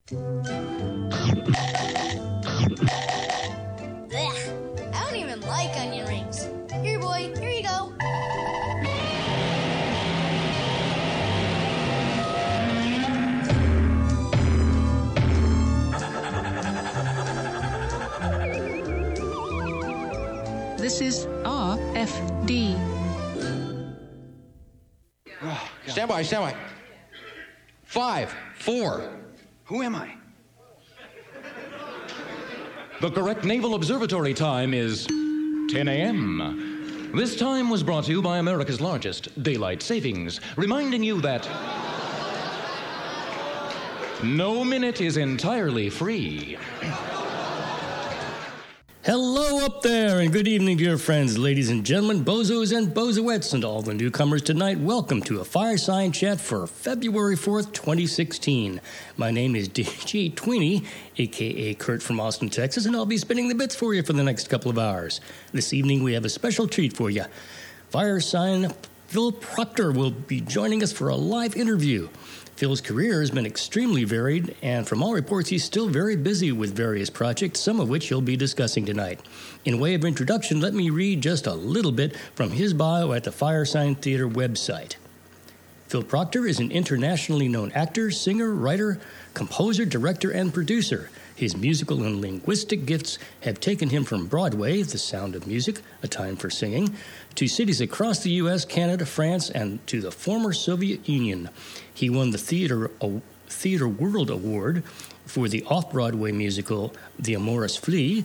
Blech. I don't even like onion rings. Here, boy, here you go. This is RFD. Stand by. 5, 4. Who am I? The correct Naval Observatory time is 10 a.m. This time was brought to you by America's largest daylight savings, reminding you that no minute is entirely free. Hello up there, and good evening, dear friends, ladies and gentlemen, bozos and bozoettes, and all the newcomers tonight. Welcome to a Fireside Chat for February 4th, 2016. My name is DJ Tweenie, a.k.a. Kurt from Austin, Texas, and I'll be spinning the bits for you for the next couple of hours. This evening, we have a special treat for you. Fireside Phil Proctor will be joining us for a live interview. Phil's career has been extremely varied, and from all reports, he's still very busy with various projects, some of which he'll be discussing tonight. In way of introduction, let me read just a little bit from his bio at the Fireside Theater website. Phil Proctor is an internationally known actor, singer, writer, composer, director, and producer. His musical and linguistic gifts have taken him from Broadway, The Sound of Music, A Time for Singing, to cities across the U.S., Canada, France, and to the former Soviet Union. He won the Theater World Award for the off-Broadway musical The Amorous Flea,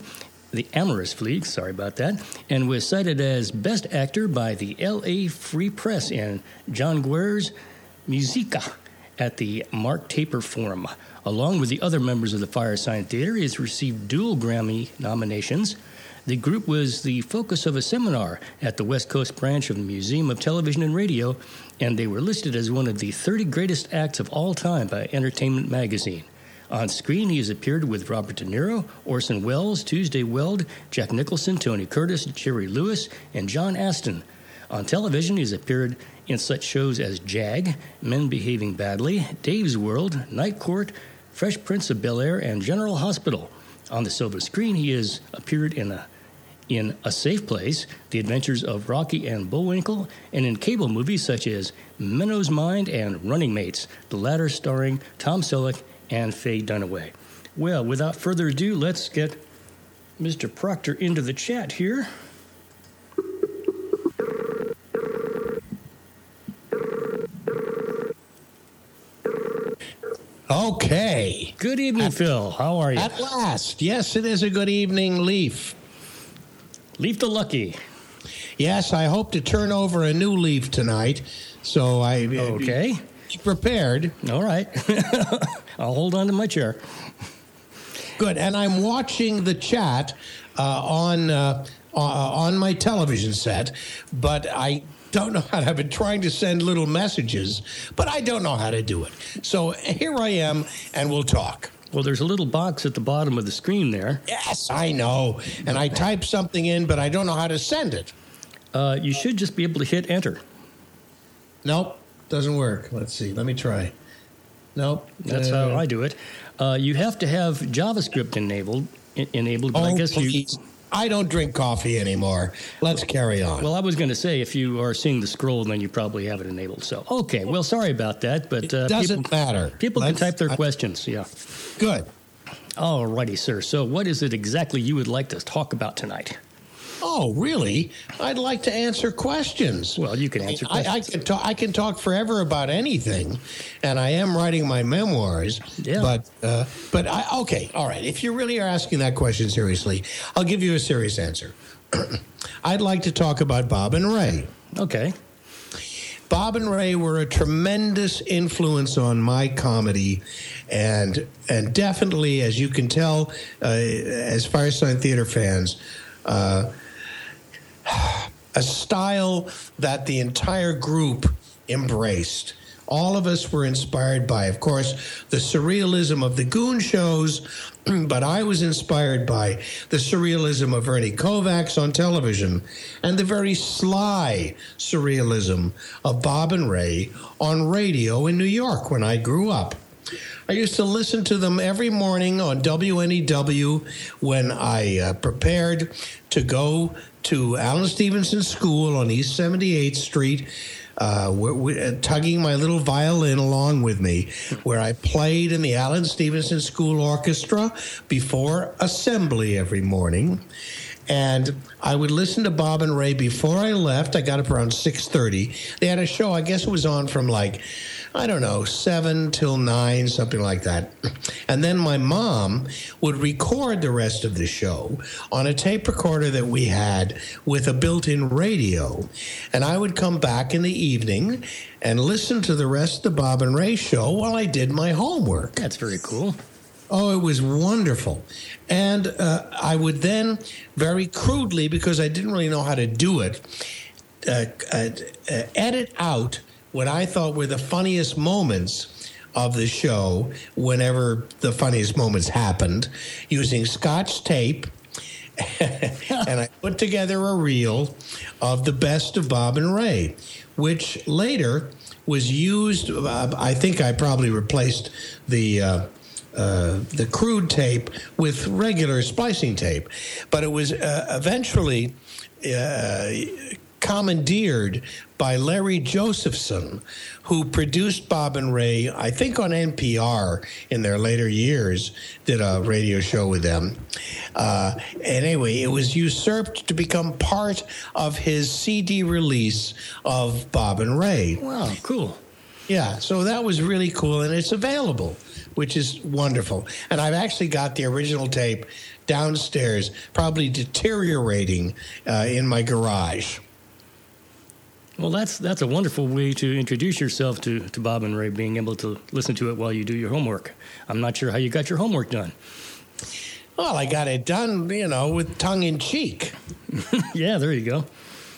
and was cited as Best Actor by the L.A. Free Press and John Guerre's Musica at the Mark Taper Forum. Along with the other members of the Fireside Theater, he has received dual Grammy nominations. The group was the focus of a seminar at the West Coast branch of the Museum of Television and Radio, and they were listed as one of the 30 greatest acts of all time by Entertainment Magazine. On screen, he has appeared with Robert De Niro, Orson Welles, Tuesday Weld, Jack Nicholson, Tony Curtis, Jerry Lewis, and John Astin. On television, he has appeared in such shows as JAG, Men Behaving Badly, Dave's World, Night Court, Fresh Prince of Bel-Air, and General Hospital. On the silver screen, he has appeared in A Safe Place, The Adventures of Rocky and Bullwinkle, and in cable movies such as Menno's Mind and Running Mates, the latter starring Tom Selleck and Faye Dunaway. Well, without further ado, let's get Mr. Proctor into the chat here. Okay. Good evening, Phil. How are you? At last. Yes, it is a good evening, Leaf. Leaf the Lucky. Yes, I hope to turn over a new leaf tonight, so Okay. Be prepared. All right. I'll hold on to my chair. Good, and I'm watching the chat on my television set, but I don't know how to. I've been trying to send little messages, but I don't know how to do it. So here I am, and we'll talk. Well, there's a little box at the bottom of the screen there. Yes, I know. And I type something in, but I don't know how to send it. You should just be able to hit enter. Nope, doesn't work. Let's see. Let me try. Nope. That's how I do it. You have to have JavaScript enabled, but I guess please. I don't drink coffee anymore. Let's carry on. Well, I was going to say, if you are seeing the scroll, then you probably have it enabled. So, okay. Well, sorry about that, but it doesn't matter. People can type their questions. Yeah. Good. All righty, sir. So, what is it exactly you would like to talk about tonight? Oh, really? I'd like to answer questions. Well, you can answer questions. I can talk forever about anything, and I am writing my memoirs. Yeah. But okay, all right. If you really are asking that question seriously, I'll give you a serious answer. I'd like to talk about Bob and Ray. Okay. Bob and Ray were a tremendous influence on my comedy, and definitely, as you can tell, as Fireside Theater fans, a style that the entire group embraced. All of us were inspired by, of course, the surrealism of the Goon shows, but I was inspired by the surrealism of Ernie Kovacs on television and the very sly surrealism of Bob and Ray on radio in New York when I grew up. I used to listen to them every morning on WNEW when I prepared to go to Alan Stevenson School on East 78th Street, tugging my little violin along with me, where I played in the Alan Stevenson School Orchestra before assembly every morning. And I would listen to Bob and Ray before I left. I got up around 6:30. They had a show, I guess it was on from 7 till 9, something like that. And then my mom would record the rest of the show on a tape recorder that we had with a built-in radio. And I would come back in the evening and listen to the rest of the Bob and Ray show while I did my homework. That's very cool. Oh, it was wonderful. And I would then, very crudely, because I didn't really know how to do it, edit out what I thought were the funniest moments of the show whenever the funniest moments happened, using Scotch tape. And I put together a reel of the best of Bob and Ray, which later was used. I think I probably replaced the crude tape with regular splicing tape, but it was eventually commandeered by Larry Josephson, who produced Bob and Ray, I think on NPR in their later years, did a radio show with them. And anyway, it was usurped to become part of his CD release of Bob and Ray. Wow, cool. Yeah, so that was really cool, and it's available, which is wonderful. And I've actually got the original tape downstairs, probably deteriorating in my garage. Well, that's a wonderful way to introduce yourself to Bob and Ray, being able to listen to it while you do your homework. I'm not sure how you got your homework done. Well, I got it done, with tongue-in-cheek. Yeah, there you go.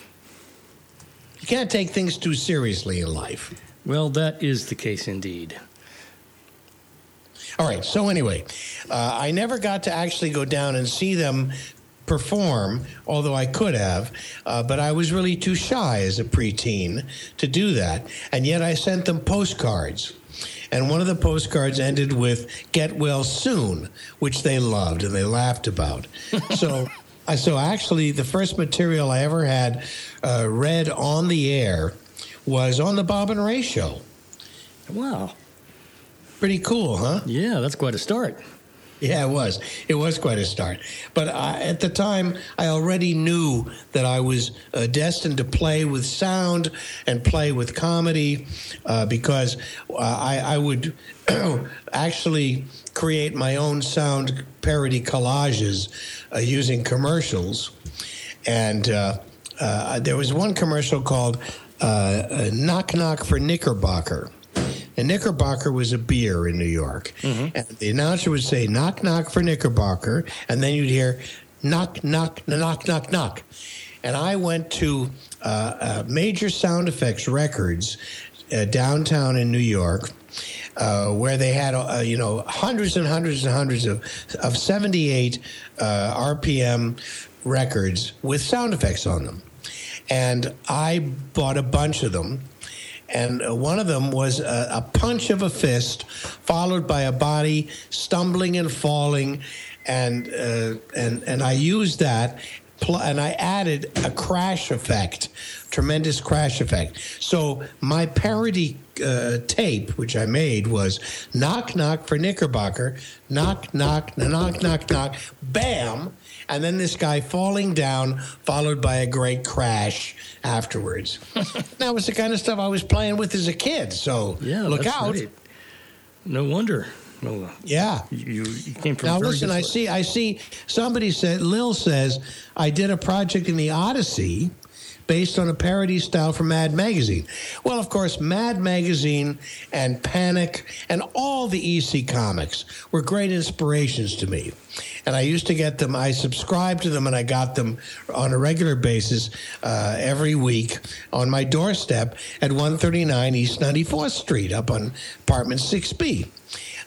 You can't take things too seriously in life. Well, that is the case indeed. All right, so anyway, I never got to actually go down and see them perform, although I could have, but I was really too shy as a preteen to do that. And yet I sent them postcards. And one of the postcards ended with "Get well soon," which they loved and they laughed about. So actually the first material I ever had read on the air was on the Bob and Ray show. Wow. Pretty cool, huh? Yeah, that's quite a start. Yeah, it was. It was quite a start. But at the time, I already knew that I was destined to play with sound and play with comedy because I would actually create my own sound parody collages using commercials. And there was one commercial called Knock Knock for Knickerbocker. And Knickerbocker was a beer in New York. Mm-hmm. And the announcer would say, "Knock, knock for Knickerbocker." And then you'd hear, "Knock, knock, knock, knock, knock." And I went to Major Sound Effects Records downtown in New York, where they had, hundreds and hundreds and hundreds of 78 RPM records with sound effects on them. And I bought a bunch of them. And one of them was a punch of a fist, followed by a body stumbling and falling, and I used that, and I added a crash effect, tremendous crash effect. So my parody tape, which I made, was "Knock Knock for Knickerbocker," knock knock knock knock knock, bam. And then this guy falling down, followed by a great crash afterwards. That was the kind of stuff I was playing with as a kid. So look out. Great. No wonder. No, yeah. You came from now very listen, good I see somebody said, Lil says, I did a project in the Odyssey based on a parody style from Mad Magazine. Well, of course, Mad Magazine and Panic and all the EC comics were great inspirations to me. And I used to get them, I subscribed to them, and I got them on a regular basis every week on my doorstep at 139 East 94th Street up on apartment 6B.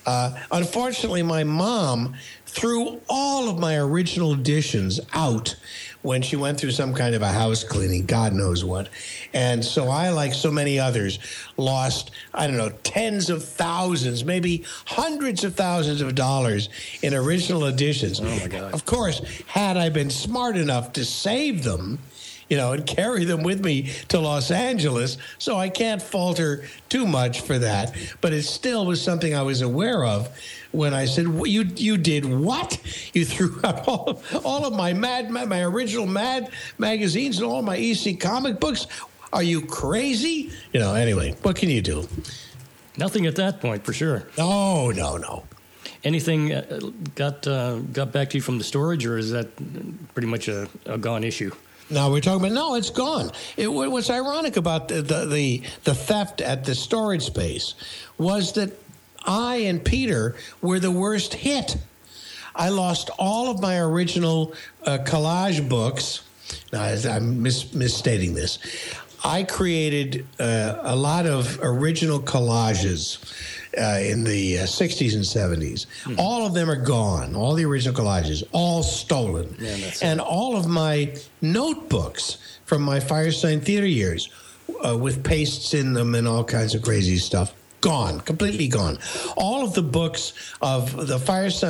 Unfortunately, my mom threw all of my original editions out when she went through some kind of a house cleaning, God knows what. And so I, like so many others, lost, I don't know, tens of thousands, maybe hundreds of thousands of dollars in original editions. Oh, my God. Of course, had I been smart enough to save them, and carry them with me to Los Angeles, so I can't falter too much for that. But it still was something I was aware of when I said, you did what? You threw out all of my original Mad magazines and all my EC comic books? Are you crazy? Anyway, what can you do? Nothing at that point, for sure. No. Anything got back to you from the storage, or is that pretty much a gone issue? No, we're talking about, no, it's gone. What's ironic about the theft at the storage space was that I and Peter were the worst hit. I lost all of my original collage books. Now, I'm misstating this. I created a lot of original collages in the 60s and 70s. Mm-hmm. All of them are gone. All the original collages, all stolen. Yeah, and all of my notebooks from my Firesign Theater years with pastes in them and all kinds of crazy stuff. Gone, completely gone. All of the books of the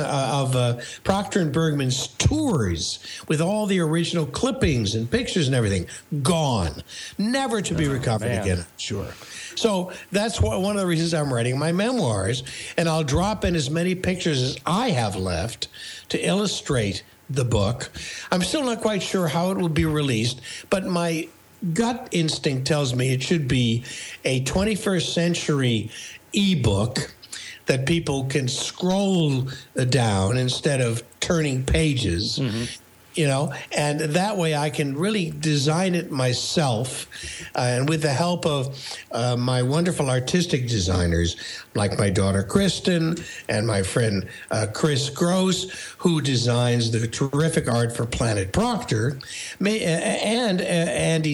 Procter & Bergman's tours with all the original clippings and pictures and everything, gone. Never to be recovered again, sure. So that's one of the reasons I'm writing my memoirs, and I'll drop in as many pictures as I have left to illustrate the book. I'm still not quite sure how it will be released, but my gut instinct tells me it should be a 21st century ebook that people can scroll down instead of turning pages. Mm-hmm. And that way I can really design it myself, and with the help of my wonderful artistic designers, like my daughter Kristen and my friend Chris Gross, who designs the terrific art for Planet Proctor, and Andy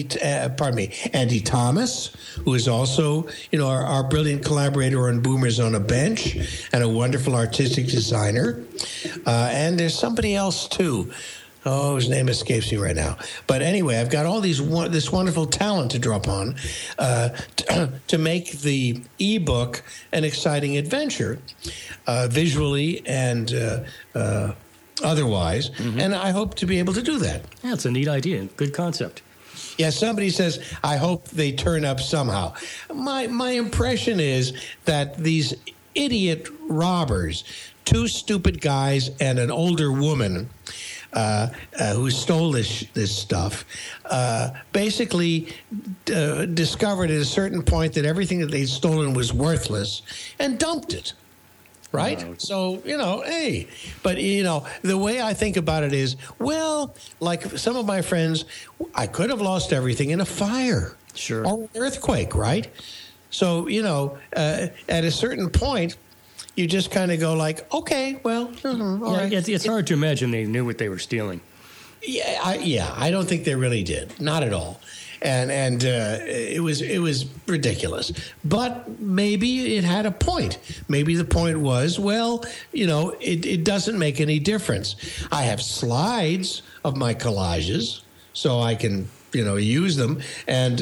Thomas, who is also our brilliant collaborator on Boomers on a Bench and a wonderful artistic designer, and there's somebody else too. Oh, his name escapes me right now. But anyway, I've got all this wonderful talent to draw upon to make the ebook an exciting adventure, visually and otherwise. Mm-hmm. And I hope to be able to do that. Yeah, it's a neat idea. Good concept. Yeah, somebody says, I hope they turn up somehow. My impression is that these idiot robbers, two stupid guys and an older woman, who stole this stuff, basically discovered at a certain point that everything that they'd stolen was worthless and dumped it. Right? No. So, hey. But, the way I think about it is, well, like some of my friends, I could have lost everything in a fire. Sure. Or an earthquake, right? So, at a certain point, you just kind of go like, okay, well, all right. It's hard to imagine they knew what they were stealing. Yeah, I don't think they really did, not at all, and it was ridiculous. But maybe it had a point. Maybe the point was, well, it doesn't make any difference. I have slides of my collages, so I can use them. And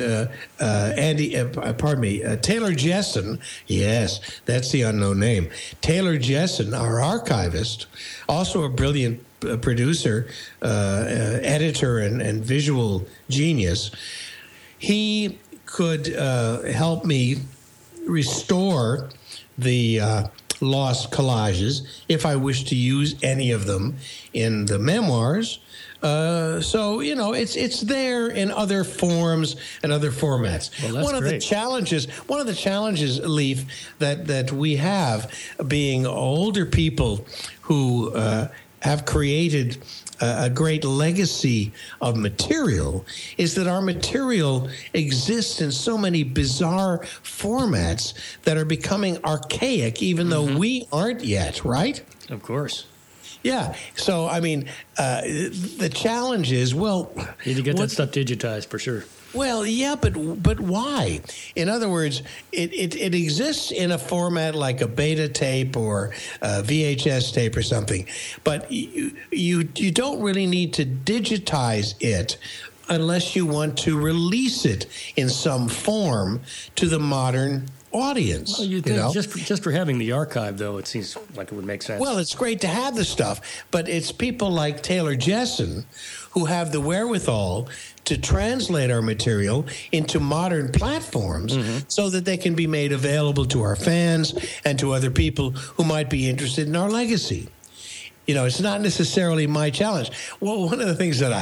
Taylor Jessen, yes, that's the unknown name. Taylor Jessen, our archivist, also a brilliant producer, editor, and visual genius. He could help me restore the lost collages if I wish to use any of them in the memoirs. So it's there in other forms and other formats. Well, that's one of the challenges, Leif, that we have, being older people who have created a great legacy of material, is that our material exists in so many bizarre formats that are becoming archaic, even though we aren't yet, right? Of course. Yeah. So, I mean, the challenge is, well... You need to get that stuff digitized, for sure. Well, yeah, but why? In other words, it exists in a format like a beta tape or a VHS tape or something, but you don't really need to digitize it unless you want to release it in some form to the modern audience. Well, you think just for having the archive, though, it seems like it would make sense. Well, it's great to have the stuff, but it's people like Taylor Jessen who have the wherewithal to translate our material into modern platforms so that they can be made available to our fans and to other people who might be interested in our legacy. It's not necessarily my challenge. Well, one of the things that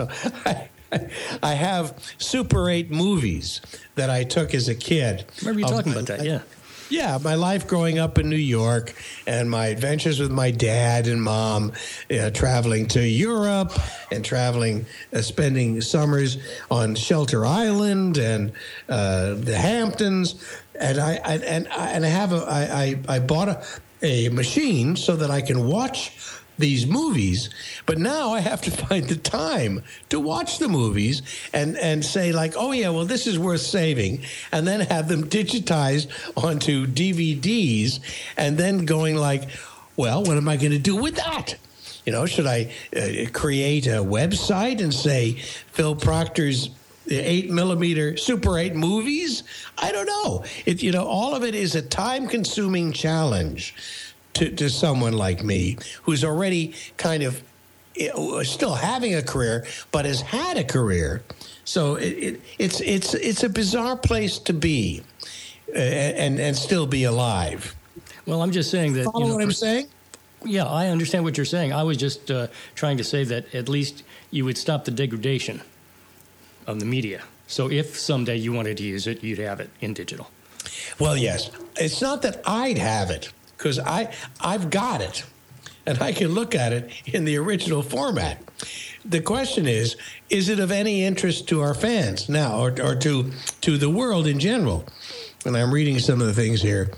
I have Super 8 movies that I took as a kid. Remember you talking about that, yeah. Yeah, my life growing up in New York and my adventures with my dad and mom, traveling to Europe and spending summers on Shelter Island and the Hamptons. And I bought a machine so that I can watch these movies, but now I have to find the time to watch the movies and say like, oh yeah, well this is worth saving, and then have them digitized onto DVDs, and then going like, well, what am I going to do with that? Should I create a website and say Phil Proctor's 8mm Super 8 movies? I don't know. All of it is a time-consuming challenge to someone like me who's already kind of still having a career, but has had a career. So it's a bizarre place to be and still be alive. Well, I'm just saying that. Follow what I'm saying? Yeah, I understand what you're saying. I was just trying to say that at least you would stop the degradation of the media. So if someday you wanted to use it, you'd have it in digital. Well, yes. It's not that I'd have it, because I've got it, and I can look at it in the original format. The question is it of any interest to our fans now, or to the world in general? And I'm reading some of the things here.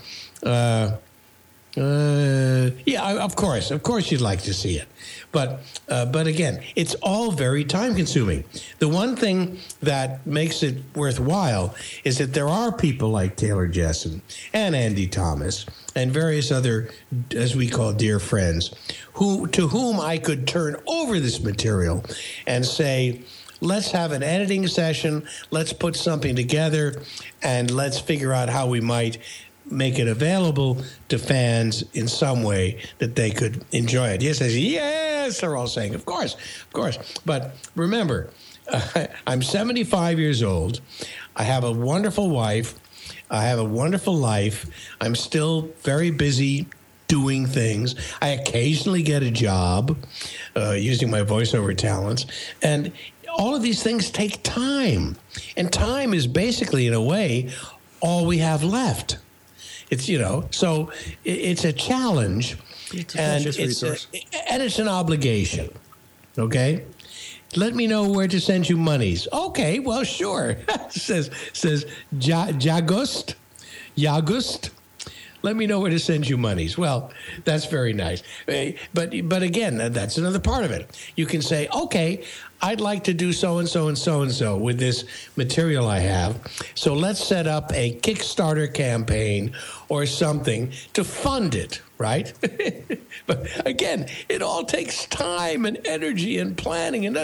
Yeah, of course you'd like to see it. But again, it's all very time-consuming. The one thing that makes it worthwhile is that there are people like Taylor Jessen and Andy Thomas and various other, as we call dear friends, to whom I could turn over this material and say, let's have an editing session, let's put something together, and let's figure out how we might make it available to fans in some way that they could enjoy it. Yes, they're all saying, of course. But remember, I'm 75 years old. I have a wonderful wife. I have a wonderful life. I'm still very busy doing things. I occasionally get a job using my voiceover talents. And all of these things take time. And time is basically, in a way, all we have left. It's, so it's a challenge, and it's an obligation. Okay, let me know where to send you monies. Okay, well, sure. says Jagust. Let me know where to send you monies. Well, that's very nice. But again, that's another part of it. You can say, okay, I'd like to do so-and-so and so-and-so with this material I have. So let's set up a Kickstarter campaign or something to fund it, right? But again, it all takes time and energy and planning and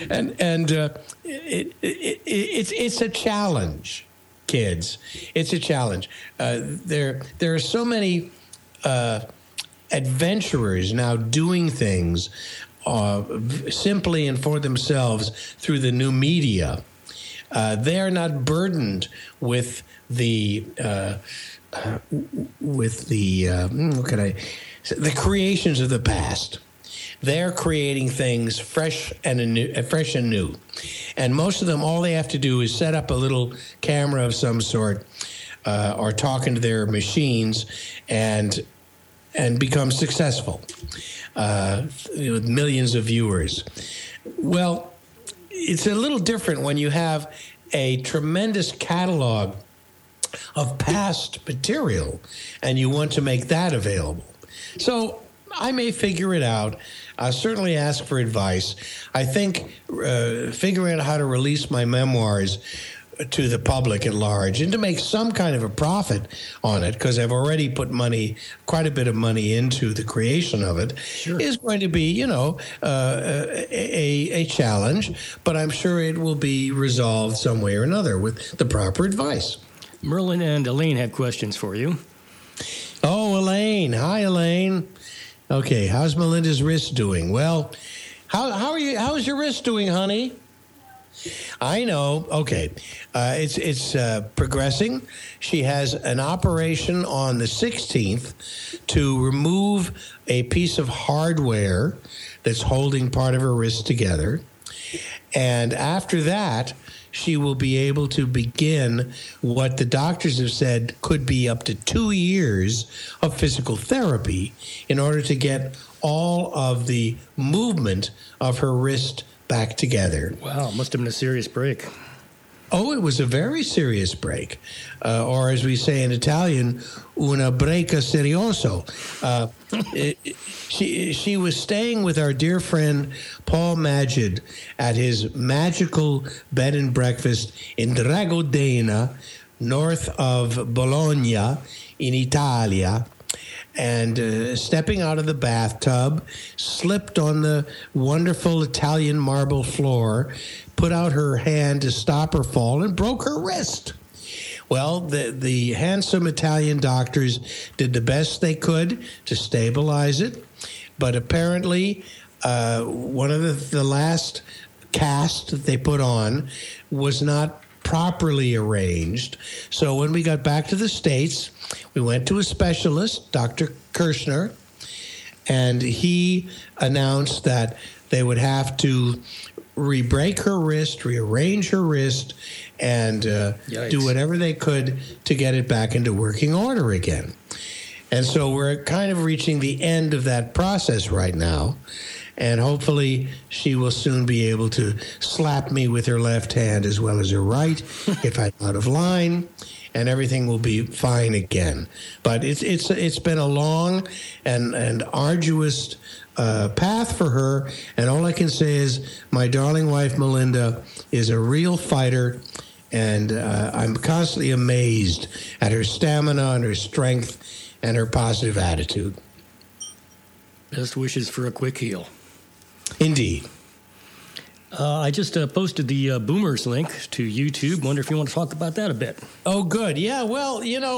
it's a challenge. Kids, it's a challenge. There are so many adventurers now doing things simply and for themselves through the new media. They are not burdened with the creations of the past. They're creating things fresh and new. And most of them, all they have to do is set up a little camera of some sort or talk into their machines and become successful with millions of viewers. Well, it's a little different when you have a tremendous catalog of past material and you want to make that available. So I may figure it out. I'll certainly ask for advice. I think figuring out how to release my memoirs to the public at large and to make some kind of a profit on it, because I've already put quite a bit of money into the creation of it, is going to be, a challenge, but I'm sure it will be resolved some way or another with the proper advice. Merlin and Elaine have questions for you. Oh, Elaine. Hi, Elaine. Okay, how's Melinda's wrist doing? Well, how are you? How's your wrist doing, honey? I know. Okay, it's progressing. She has an operation on the 16th to remove a piece of hardware that's holding part of her wrist together, and after that, she will be able to begin what the doctors have said could be up to 2 years of physical therapy in order to get all of the movement of her wrist back together. Wow, must have been a serious break. Oh, it was a very serious break. Or as we say in Italian, una breaka serioso. She was staying with our dear friend Paul Magid at his magical bed and breakfast in Dragodena, north of Bologna, in Italia. And stepping out of the bathtub, slipped on the wonderful Italian marble floor, put out her hand to stop her fall, and broke her wrist. Well, the handsome Italian doctors did the best they could to stabilize it, but apparently one of the last cast that they put on was not properly arranged. So when we got back to the States, we went to a specialist, Dr. Kirshner, and he announced that they would have to re-break her wrist, rearrange her wrist, and do whatever they could to get it back into working order again. And so we're kind of reaching the end of that process right now. And hopefully she will soon be able to slap me with her left hand as well as her right if I'm out of line, and everything will be fine again. But it's been a long and arduous path for her, and all I can say is my darling wife Melinda is a real fighter, and I'm constantly amazed at her stamina and her strength and her positive attitude. Best wishes for a quick heal. Indeed. I just posted the Boomers link to YouTube. Wonder if you want to talk about that a bit. Oh, good. Yeah, well,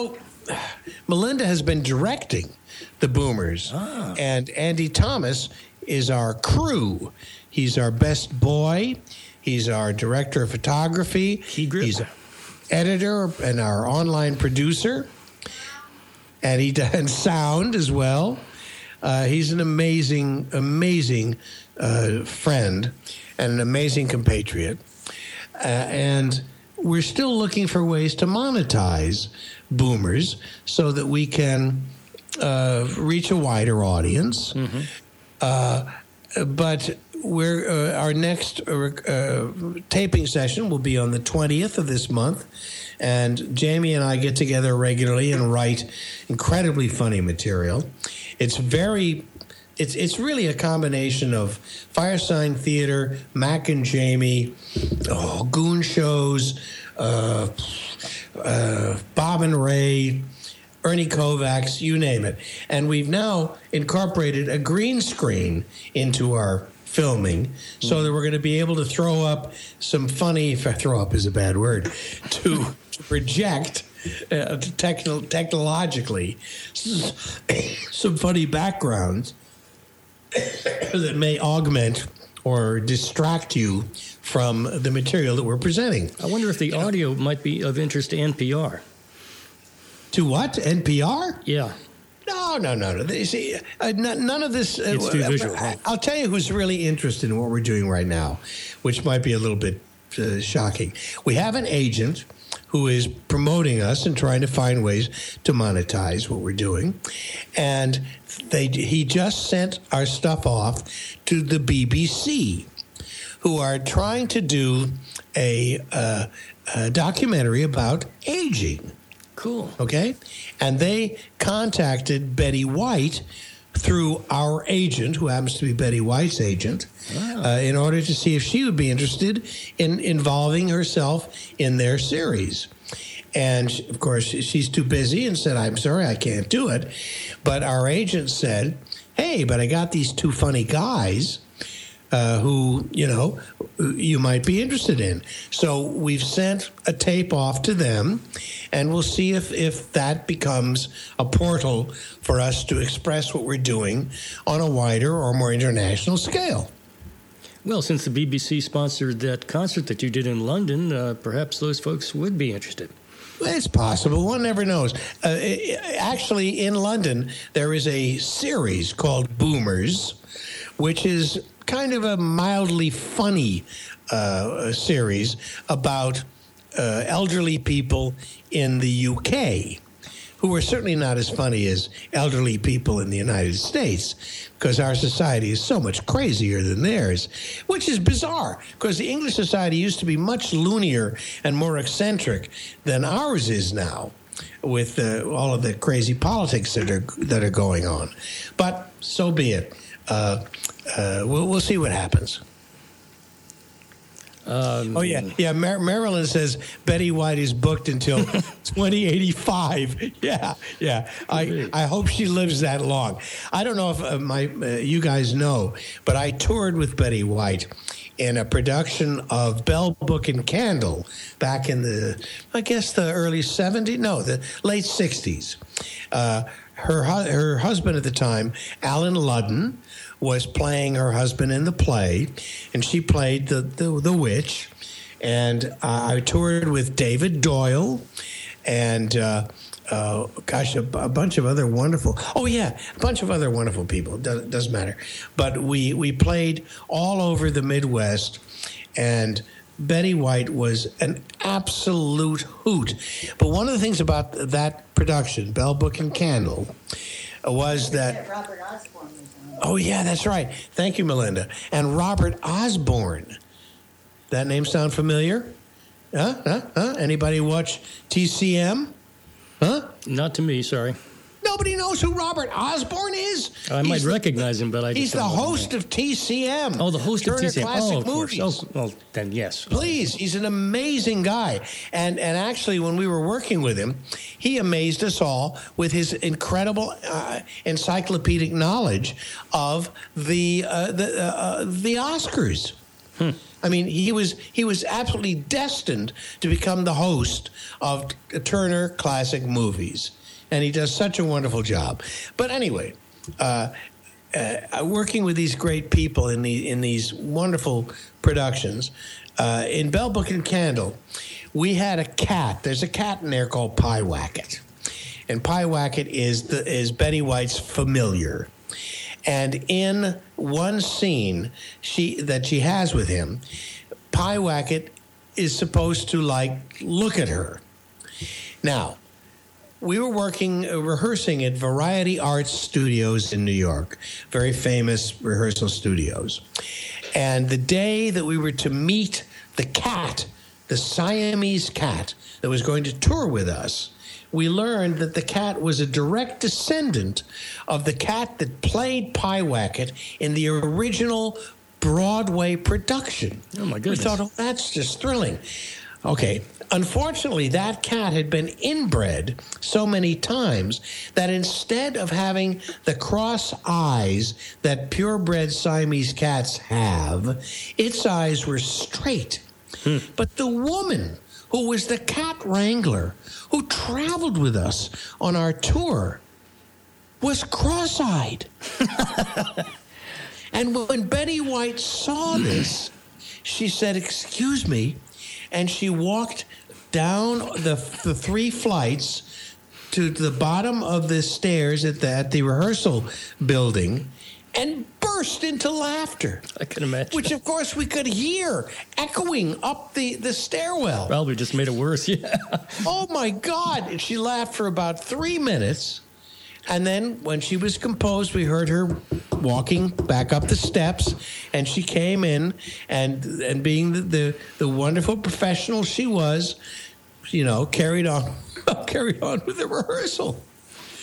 Melinda has been directing the Boomers. And Andy Thomas is our crew. He's our best boy. He's our director of photography. He's an editor and our online producer. And he does sound as well. He's an amazing, amazing friend and an amazing compatriot. And we're still looking for ways to monetize Boomers so that we can reach a wider audience. But our next taping session will be on the 20th of this month. And Jamie and I get together regularly and write incredibly funny material. It's really a combination of Firesign Theater, Mac and Jamie, Goon shows, Bob and Ray, Ernie Kovacs, you name it. And we've now incorporated a green screen into our filming so that we're going to be able to throw up some funny, if throw up is a bad word, to project technologically some funny backgrounds that may augment or distract you from the material that we're presenting. I wonder if the audio might be of interest to NPR. To what? NPR? Yeah. No. See, none of this. It's too visual. I'll tell you who's really interested in what we're doing right now, which might be a little bit shocking. We have an agent who is promoting us and trying to find ways to monetize what we're doing. And he just sent our stuff off to the BBC, who are trying to do a documentary about aging. Cool. Okay? And they contacted Betty White, through our agent, who happens to be Betty White's agent, in order to see if she would be interested in involving herself in their series. And, of course, she's too busy and said, I'm sorry, I can't do it. But our agent said, hey, but I got these two funny guys who, you might be interested in. So we've sent a tape off to them, and we'll see if that becomes a portal for us to express what we're doing on a wider or more international scale. Well, since the BBC sponsored that concert that you did in London, perhaps those folks would be interested. It's possible. One never knows. Actually, in London, there is a series called Boomers, which is kind of a mildly funny series about elderly people in the UK, who are certainly not as funny as elderly people in the United States, because our society is so much crazier than theirs, which is bizarre, because the English society used to be much loonier and more eccentric than ours is now, with all of the crazy politics that are going on. But so be it. We'll see what happens. Marilyn says Betty White is booked until 2085. Yeah. I hope she lives that long. I don't know if you guys know, but I toured with Betty White in a production of Bell, Book and Candle back in the early 70s. No, the late 60s. Her husband at the time, Alan Ludden, was playing her husband in the play, and she played the witch. And I toured with David Doyle and, a bunch of other wonderful... Oh, yeah, a bunch of other wonderful people. Doesn't matter. But we played all over the Midwest, and Betty White was an absolute hoot. But one of the things about that production, Bell, Book and Candle, was that... Robert Osborne was on it. Oh, yeah, that's right. Thank you, Melinda. And Robert Osborne. That name sound familiar? Anybody watch TCM? Huh? Not to me, sorry. Nobody knows who Robert Osborne is? I might recognize him, but I just He's the host of TCM. Oh, the host of TCM. Classic of Movies. course. Oh, well, then yes. Please, he's an amazing guy. And actually, when we were working with him, he amazed us all with his incredible encyclopedic knowledge of the Oscars. I mean, he was absolutely destined to become the host of Turner Classic Movies. And he does such a wonderful job. But anyway, working with these great people in these wonderful productions, in Bell, Book and Candle, we had a cat. There's a cat in there called Pyewacket. And Pyewacket is Betty White's familiar. And in one scene that she has with him, Pyewacket is supposed to, look at her. Now, we were rehearsing at Variety Arts Studios in New York, very famous rehearsal studios. And the day that we were to meet the cat, the Siamese cat that was going to tour with us, we learned that the cat was a direct descendant of the cat that played Pyewacket in the original Broadway production. Oh, my goodness. We thought, that's just thrilling. Okay. Unfortunately, that cat had been inbred so many times that instead of having the cross eyes that purebred Siamese cats have, its eyes were straight. But the woman who was the cat wrangler who traveled with us on our tour was cross-eyed. And when Betty White saw this, she said, "Excuse me," and she walked down the 3 flights to the bottom of the stairs at the rehearsal building and burst into laughter. I can imagine. Which, of course, we could hear echoing up the stairwell. Probably just made it worse, yeah. Oh, my God. And she laughed for about 3 minutes. And then when she was composed, we heard her walking back up the steps, and she came in, and being the wonderful professional she was, carried on with the rehearsal.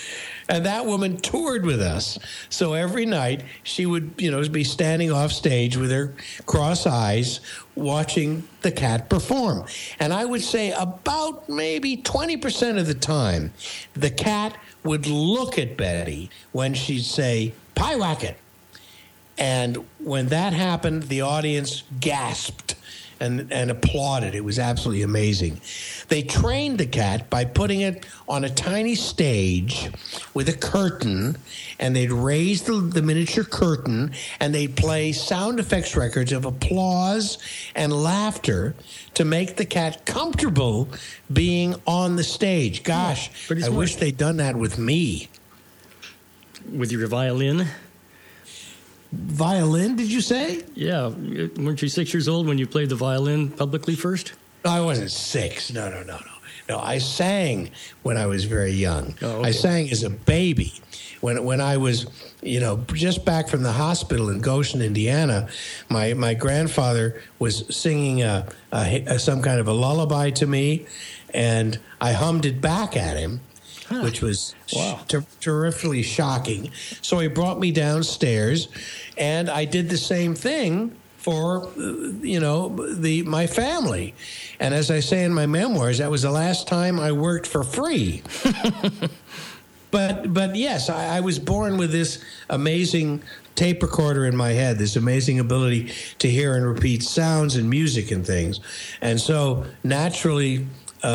And that woman toured with us. So every night she would, be standing off stage with her cross eyes watching the cat perform. And I would say about maybe 20% of the time, the cat would look at Betty when she'd say, "Pie whack it." And when that happened, the audience gasped and applauded. It was absolutely amazing. They trained the cat by putting it on a tiny stage with a curtain, and they'd raise the miniature curtain, and they'd play sound effects records of applause and laughter to make the cat comfortable being on the stage. Gosh, I wish they'd done that with me. With your violin? Violin, did you say? Yeah. Weren't you 6 years old when you played the violin publicly first? No, I wasn't 6. No. No, I sang when I was very young. Oh, okay. I sang as a baby. When I was, just back from the hospital in Goshen, Indiana, my grandfather was singing some kind of a lullaby to me, and I hummed it back at him. Which was terrifically shocking. So he brought me downstairs, and I did the same thing for, my family. And as I say in my memoirs, that was the last time I worked for free. But yes, I was born with this amazing tape recorder in my head, this amazing ability to hear and repeat sounds and music and things. And so naturally,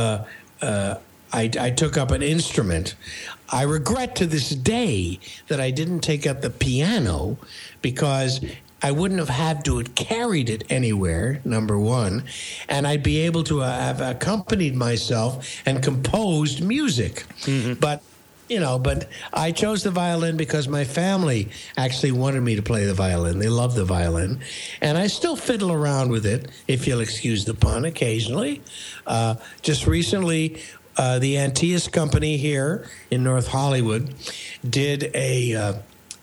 I took up an instrument. I regret to this day that I didn't take up the piano because I wouldn't have had to have carried it anywhere, number one, and I'd be able to have accompanied myself and composed music. Mm-hmm. But I chose the violin because my family actually wanted me to play the violin. They love the violin. And I still fiddle around with it, if you'll excuse the pun, occasionally. Just recently, the Antaeus Company here in North Hollywood did a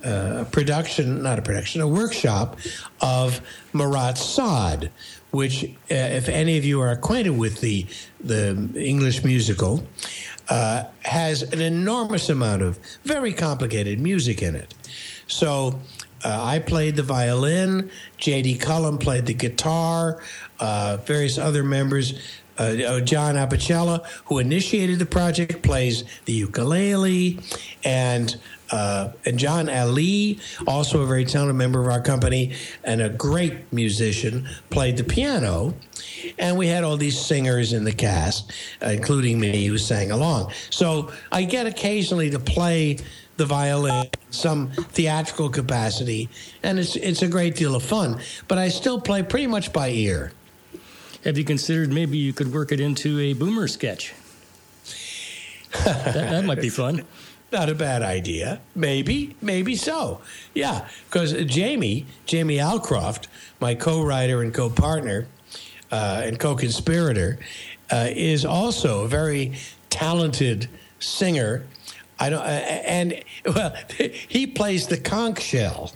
workshop of Marat Sade, which, if any of you are acquainted with the English musical, has an enormous amount of very complicated music in it. So I played the violin, J.D. Cullum played the guitar, various other members. John Apicella, who initiated the project, plays the ukulele, and John Ali, also a very talented member of our company and a great musician, played the piano. And we had all these singers in the cast, including me, who sang along. So I get occasionally to play the violin, some theatrical capacity, and it's a great deal of fun. But I still play pretty much by ear. Have you considered maybe you could work it into a Boomer sketch? that might be fun. Not a bad idea. Maybe so. Yeah, because Jamie Alcroft, my co-writer and co-partner and co-conspirator, is also a very talented singer. He plays the conch shell.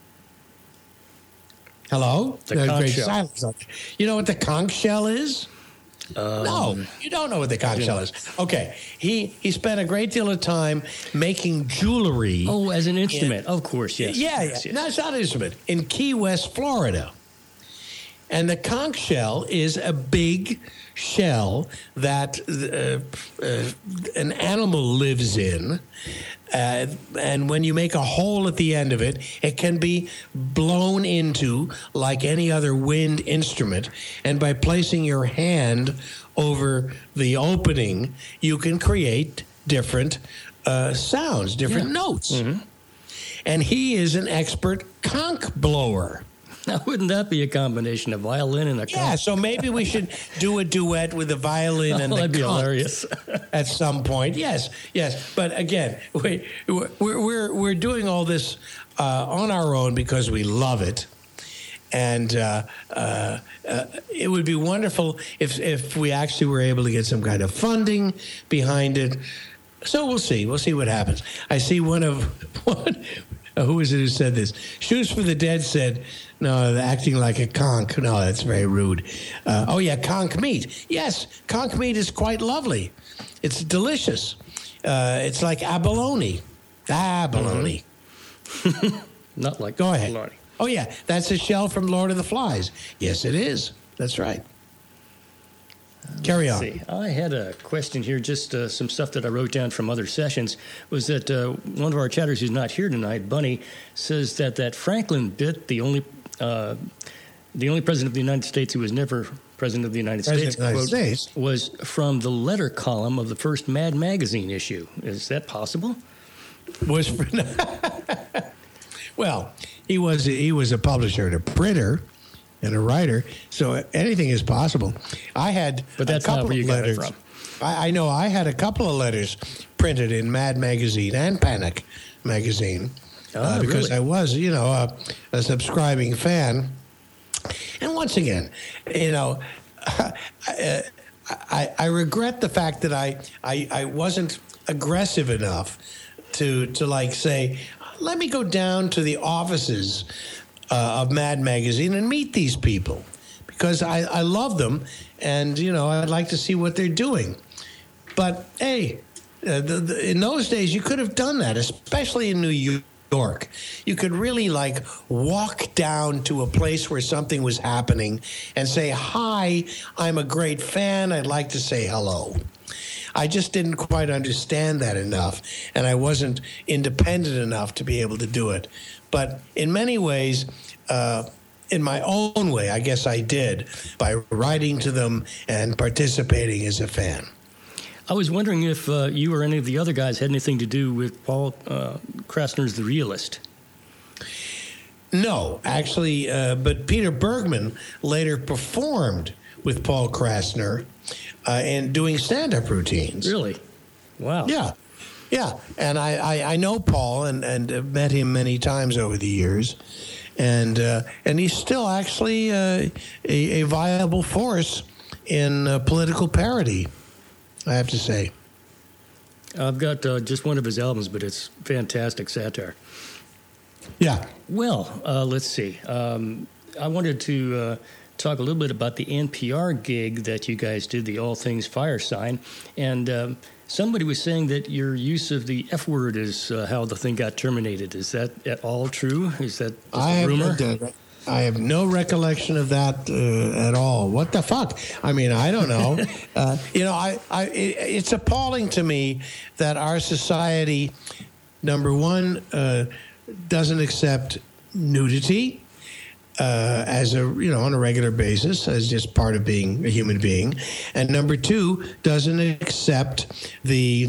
Hello? The conch shell. Silence. You know what the conch shell is? No, you don't know what the conch shell is. Okay. He spent a great deal of time making jewelry. Oh, as an instrument. Of course, yes. Yeah. Yes. No, it's not an instrument. In Key West, Florida. And the conch shell is a big shell that an animal lives in. And when you make a hole at the end of it, it can be blown into like any other wind instrument. And by placing your hand over the opening, you can create different sounds, different notes. Mm-hmm. And he is an expert conch blower. Now, wouldn't that be a combination of violin and a conch? Yeah, so maybe we should do a duet with the violin and the that'd be hilarious. At some point. Yes. But again, we're doing all this on our own because we love it, and it would be wonderful if we actually were able to get some kind of funding behind it. So we'll see. We'll see what happens. I see one. Who is it who said this? Shoes for the Dead said, no, acting like a conch. No, that's very rude. Conch meat. Yes, conch meat is quite lovely. It's delicious. It's like abalone. Baloney. Not like Go ahead. baloney. Oh, yeah, that's a shell from Lord of the Flies. Yes, it is. That's right. Carry on. See, I had a question here, just some stuff that I wrote down from other sessions, was that one of our chatters who's not here tonight, Bunny, says that Franklin bit, the only president of the United States who was never president of the United States, quote, was from the letter column of the first Mad Magazine issue. Is that possible? Well, he was a publisher and a printer and a writer, so anything is possible. I had but that's a couple not where you of got it letters. from. I know I had a couple of letters printed in Mad Magazine and Panic Magazine because really? I was, a subscribing fan. And once again, I regret the fact that I wasn't aggressive enough to like say, let me go down to the offices of Mad Magazine and meet these people, because I love them, and I'd like to see what they're doing. But hey, in those days you could have done that, especially in New York. You could really like walk down to a place where something was happening and say, hi, I'm a great fan, I'd like to say hello. I just didn't quite understand that enough, and I wasn't independent enough to be able to do it. But in many ways, in my own way, I guess I did, by writing to them and participating as a fan. I was wondering if you or any of the other guys had anything to do with Paul Krasner's The Realist. No, actually, but Peter Bergman later performed with Paul Krasner and doing stand-up routines. Really? Wow. Yeah. And I know Paul and met him many times over the years. And he's still actually a viable force in political parody, I have to say. I've got just one of his albums, but it's fantastic satire. Yeah. Well, let's see. I wanted to talk a little bit about the NPR gig that you guys did, the All Things Fire sign. And somebody was saying that your use of the F word is how the thing got terminated. Is that at all true? Is that just a rumor? I have no recollection of that at all. What the fuck? I mean, I don't know. It's appalling to me that our society, number one, doesn't accept nudity as on a regular basis, as just part of being a human being, and number two, doesn't accept the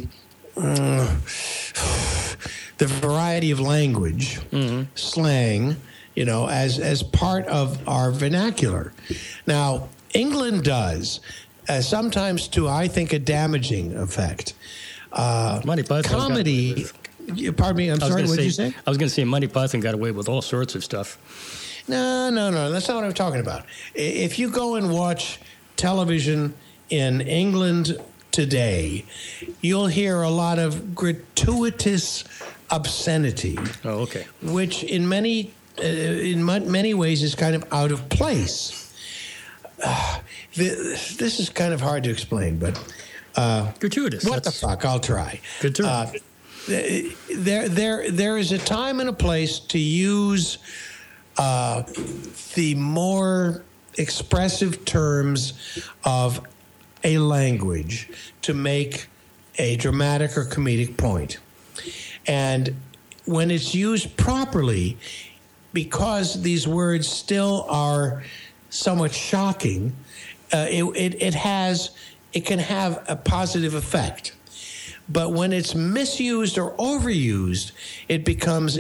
variety of language, slang, as part of our vernacular. Now, England does, sometimes to, I think, a damaging effect. Monty Python comedy. Pardon me. I'm sorry. What did you say? I was going to say Monty Python got away with all sorts of stuff. No. That's not what I'm talking about. If you go and watch television in England today, you'll hear a lot of gratuitous obscenity. Oh, okay. Which in many ways is kind of out of place. This is kind of hard to explain, but gratuitous. What the fuck? I'll try. Good term. There is a time and a place to use the more expressive terms of a language to make a dramatic or comedic point. And when it's used properly, because these words still are somewhat shocking, it can have a positive effect. But when it's misused or overused, it becomes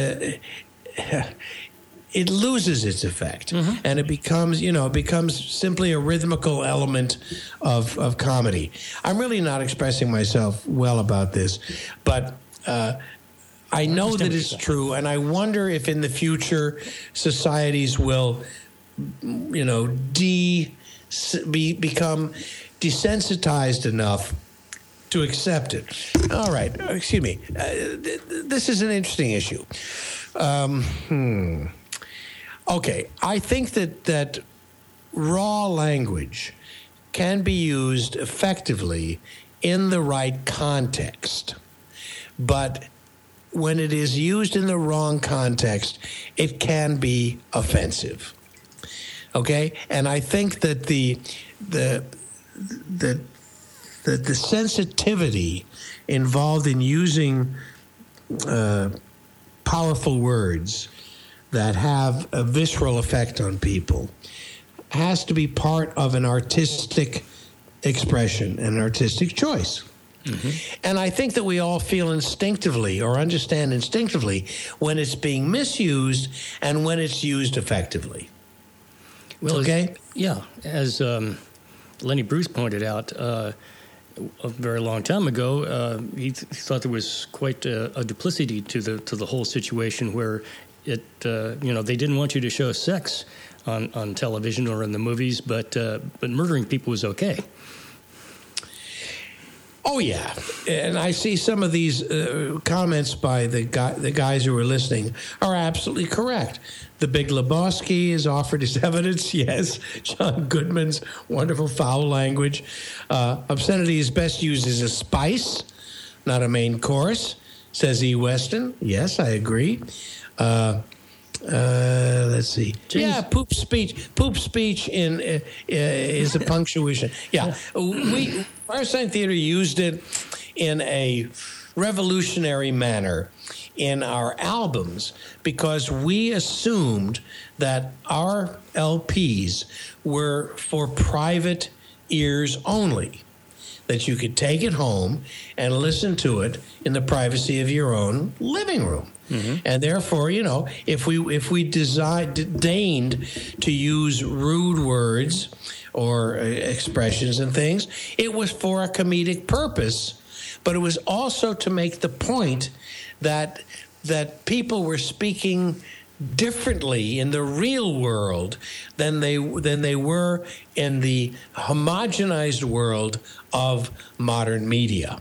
it loses its effect, and it becomes simply a rhythmical element of comedy. I'm really not expressing myself well about this, but I know that it's true, and I wonder if in the future societies will, become desensitized enough to accept it. All right, excuse me. This is an interesting issue. Okay, I think that raw language can be used effectively in the right context, but when it is used in the wrong context, it can be offensive. Okay, and I think that the sensitivity involved in using powerful words that have a visceral effect on people has to be part of an artistic expression, an artistic choice. Mm-hmm. And I think that we all feel instinctively or understand instinctively when it's being misused and when it's used effectively. Well, okay? As Lenny Bruce pointed out a very long time ago, he thought there was quite a duplicity to the whole situation where they didn't want you to show sex on television or in the movies, but murdering people was okay. Oh, yeah. And I see some of these comments by the guys who are listening are absolutely correct. The Big Lebowski is offered as evidence, yes. John Goodman's wonderful foul language. Obscenity is best used as a spice, not a main course, says E. Weston. Yes, I agree. Let's see. James. Yeah, poop speech is a punctuation. Yeah, Firesign Theater used it in a revolutionary manner in our albums because we assumed that our LPs were for private ears only, that you could take it home and listen to it in the privacy of your own living room. Mm-hmm. And therefore, if we deigned to use rude words or expressions and things, it was for a comedic purpose, but it was also to make the point that people were speaking differently in the real world than they were in the homogenized world of modern media.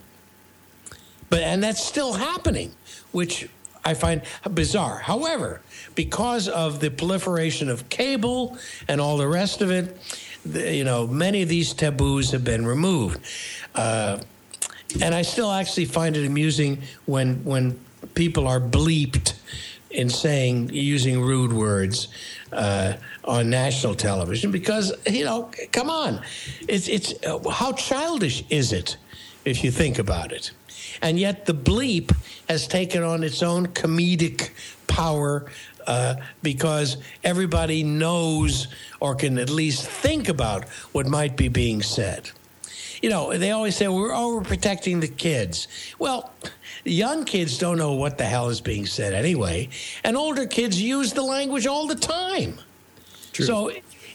And that's still happening, which I find bizarre. However, because of the proliferation of cable and all the rest of it, many of these taboos have been removed. And I still actually find it amusing when people are bleeped in using rude words on national television because, come on. It's how childish is it if you think about it? And yet the bleep has taken on its own comedic power because everybody knows or can at least think about what might be being said. They always say, we're protecting the kids. Well, young kids don't know what the hell is being said anyway, and older kids use the language all the time. True. So,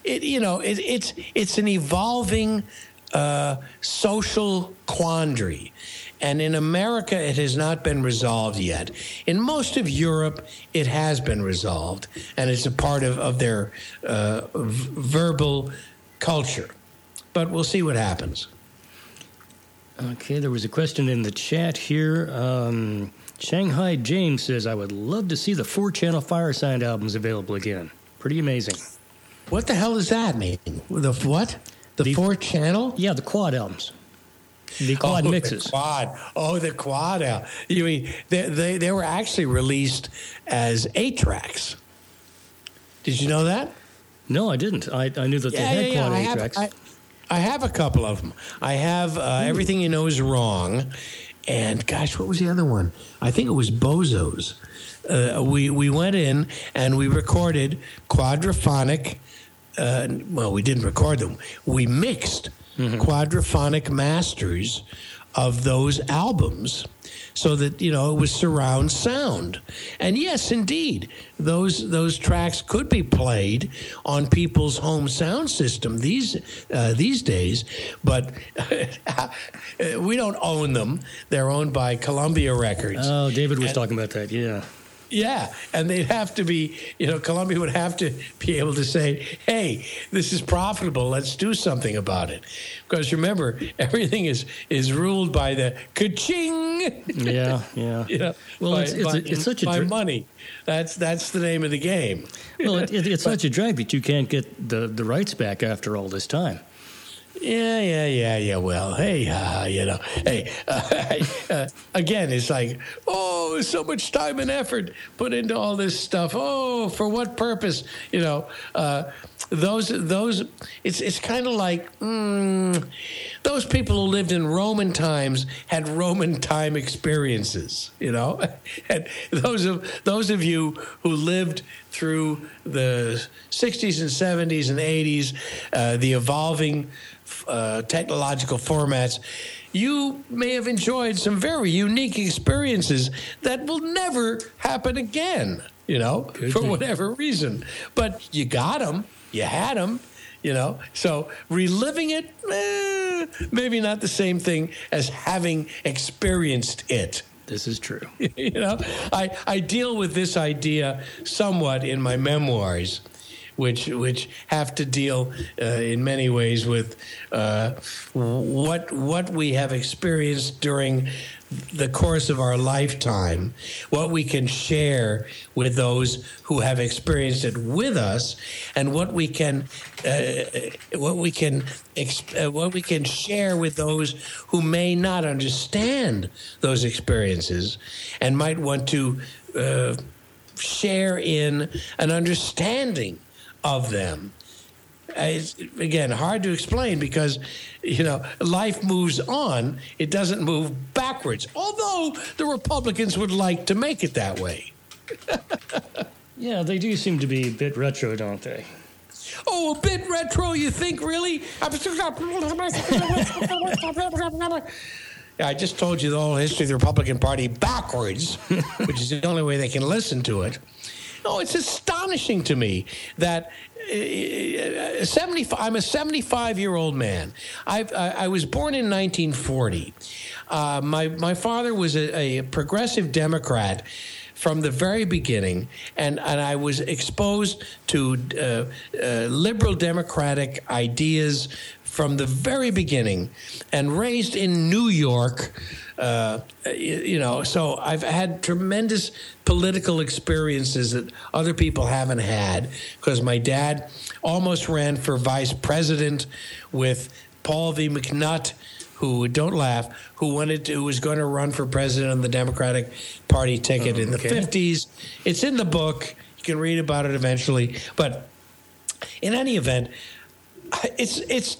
it's an evolving social quandary. And in America, it has not been resolved yet. In most of Europe, it has been resolved, and it's a part of their verbal culture. But we'll see what happens. Okay, there was a question in the chat here. Shanghai James says, I would love to see the 4-channel Firesign albums available again. Pretty amazing. What the hell does that mean? The what? The 4-channel? Yeah, the quad albums. The quad mixes. The quad album. You mean they were actually released as 8 tracks. Did you know that? No, I didn't. I knew that they had quad 8 tracks. I have a couple of them. I have Everything You Know Is Wrong, and gosh, what was the other one? I think it was Bozos. We went in and we recorded quadraphonic. We didn't record them. We mixed quadraphonic masters of those albums so that, it was surround sound. And yes, indeed, those tracks could be played on people's home sound system these days, but we don't own them. They're owned by Columbia Records. Oh, David was talking about that, yeah. Yeah, and they'd have to be, Columbia would have to be able to say, hey, this is profitable, let's do something about it. Because remember, everything is ruled by the ka-ching. Yeah. Well, it's such a money. That's the name of the game. Well, it's such a drag that you can't get the rights back after all this time. Yeah. Well, hey, again, it's like, so much time and effort put into all this stuff. Oh, for what purpose? Those. It's kind of like those people who lived in Roman times had Roman time experiences. And those of you who lived through the 60s and 70s and 80s, the evolving technological formats, you may have enjoyed some very unique experiences that will never happen again, for whatever reason. But you got them, you had them, So reliving it, maybe not the same thing as having experienced it. This is true. I deal with this idea somewhat in my memoirs, which have to deal in many ways with what we have experienced during the course of our lifetime, what we can share with those who have experienced it with us, and what we can share with those who may not understand those experiences and might want to share in an understanding of them. It's, again, hard to explain because, life moves on. It doesn't move backwards, although the Republicans would like to make it that way. Yeah, they do seem to be a bit retro, don't they? Oh, a bit retro, you think, really? I just told you the whole history of the Republican Party backwards, which is the only way they can listen to it. No, it's astonishing to me that I'm a 75-year-old man. I was born in 1940. My father was a progressive Democrat from the very beginning, and I was exposed to liberal democratic ideas from the very beginning, and raised in New York. So I've had tremendous political experiences that other people haven't had, because my dad almost ran for vice president with Paul V. McNutt, who, don't laugh, who was going to run for president on the Democratic Party ticket in the 50s. It's in the book. You can read about it eventually. But in any event, it's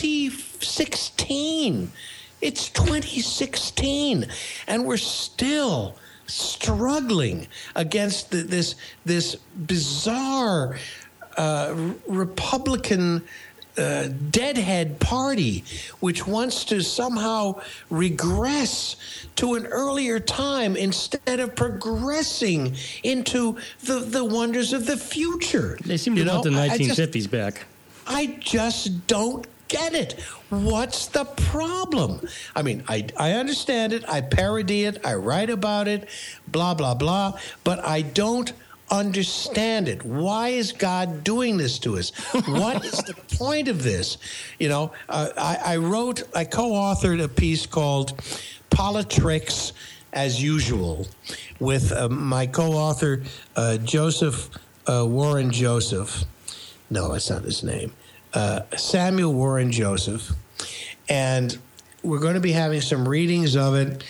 2016. It's 2016, and we're still struggling against this bizarre Republican deadhead party, which wants to somehow regress to an earlier time instead of progressing into the wonders of the future. They seem to want the 1950s back. I just don't get it. What's the problem? I mean, I understand it. I parody it. I write about it, blah, blah, blah. But I don't understand it. Why is God doing this to us? What is the point of this? I co-authored a piece called Politricks as Usual with my co-author, Joseph Warren Joseph. No, that's not his name. Samuel Warren Joseph. And we're going to be having some readings of it.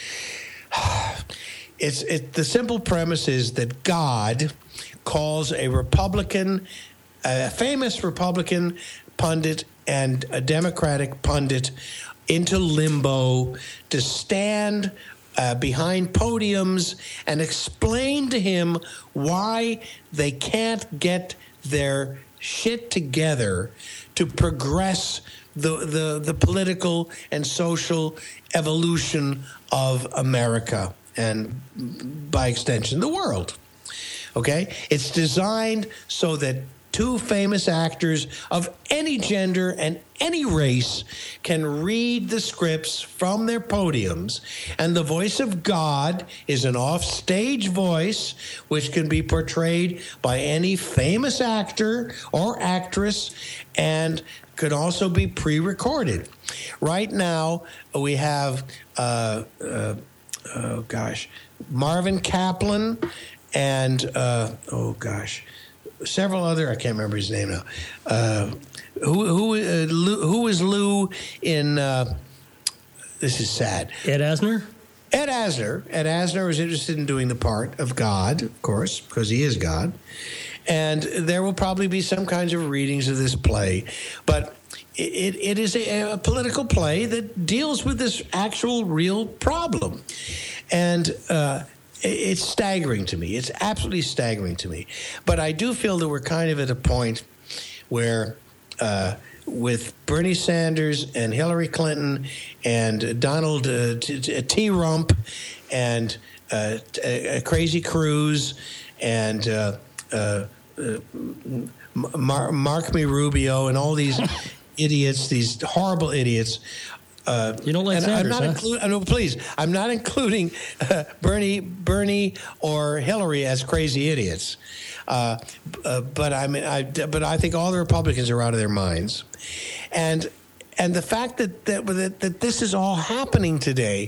The simple premise is that God calls a famous Republican pundit and a Democratic pundit into limbo to stand behind podiums and explain to him why they can't get their shit together to progress the political and social evolution of America and, by extension, the world. Okay? It's designed so that two famous actors of any gender and any race can read the scripts from their podiums, and the voice of God is an off-stage voice which can be portrayed by any famous actor or actress and could also be pre-recorded. Right now, we have, Marvin Kaplan and, several other, I can't remember his name now. Who was Lou in, this is sad. Ed Asner? Ed Asner was interested in doing the part of God, of course, because he is God. And there will probably be some kinds of readings of this play. But it is a political play that deals with this actual real problem. And it's staggering to me. It's absolutely staggering to me. But I do feel that we're kind of at a point where with Bernie Sanders and Hillary Clinton and Donald T. Rump and Crazy Cruz and Mark Me Rubio and all these idiots, these horrible idiots. You don't like Sanders, I'm not including Bernie or Hillary as crazy idiots. But I think all the Republicans are out of their minds, and the fact that this is all happening today,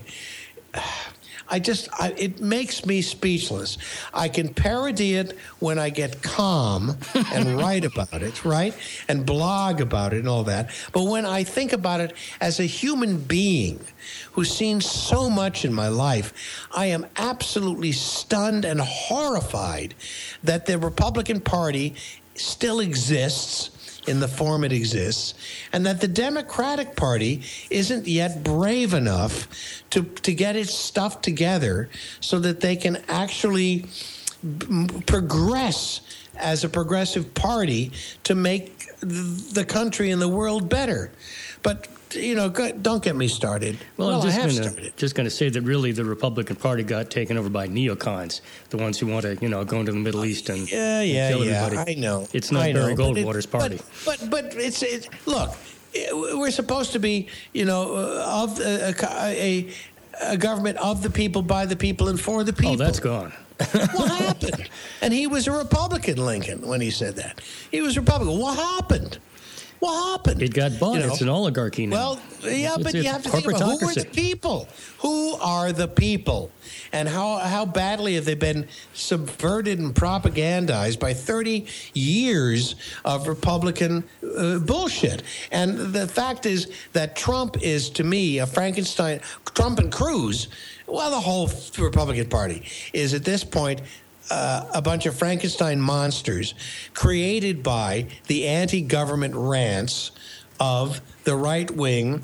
it makes me speechless. I can parody it when I get calm and write about it, right? And blog about it and all that. But when I think about it as a human being who's seen so much in my life, I am absolutely stunned and horrified that the Republican Party still exists in the form it exists, and that the Democratic Party isn't yet brave enough to get its stuff together so that they can actually progress as a progressive party to make the country and the world better. But don't get me started. Well, I'm just going to say that really the Republican Party got taken over by neocons, the ones who want to, go into the Middle East and kill everybody. I know. It's not Barry Goldwater's party. But it's look, we're supposed to be, of a government of the people, by the people, and for the people. Oh, that's gone. What happened? And he was a Republican, Lincoln, when he said that. He was Republican. What happened? What happened? It got bought. It's an oligarchy now. Well, yeah, but you have to think about who are the people? Who are the people? And how badly have they been subverted and propagandized by 30 years of Republican bullshit? And the fact is that Trump is, to me, a Frankenstein. Trump and Cruz, well, the whole Republican Party is at this point a bunch of Frankenstein monsters created by the anti-government rants of the right-wing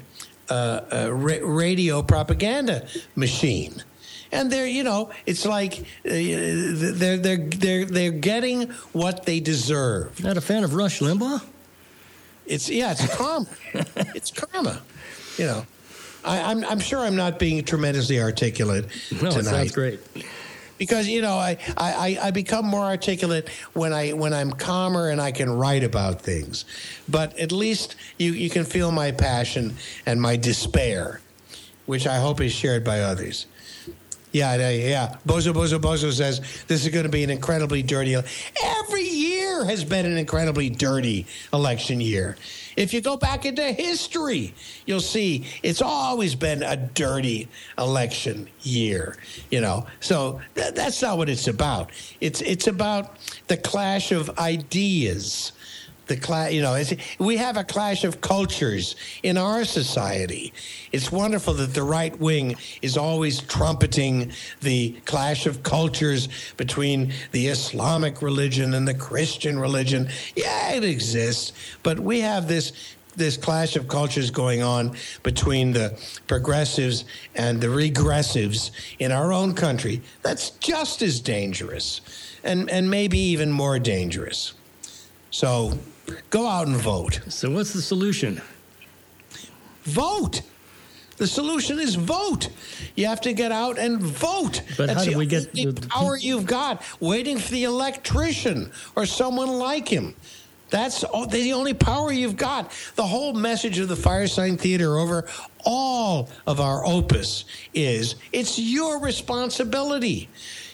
radio propaganda machine. And they're, it's like they're getting what they deserve. Not a fan of Rush Limbaugh? It's karma. It's karma. I'm sure I'm not being tremendously articulate tonight. It sounds great. Because I become more articulate when I'm calmer and I can write about things, but at least you can feel my passion and my despair, which I hope is shared by others. Yeah. Bozo says this is going to be an incredibly dirty. Every year has been an incredibly dirty election year. If you go back into history, you'll see it's always been a dirty election year, So that's not what it's about. It's about the clash of ideas. We have a clash of cultures in our society. It's wonderful that the right wing is always trumpeting the clash of cultures between the Islamic religion and the Christian religion. Yeah, it exists, but we have this clash of cultures going on between the progressives and the regressives in our own country. That's just as dangerous, and maybe even more dangerous. So go out and vote. So what's the solution? Vote. The solution is vote. You have to get out and vote. But that's how do we get the power you've got? Waiting for the electrician or someone like him. That's the only power you've got. The whole message of the Firesign Theater over all of our opus is it's your responsibility.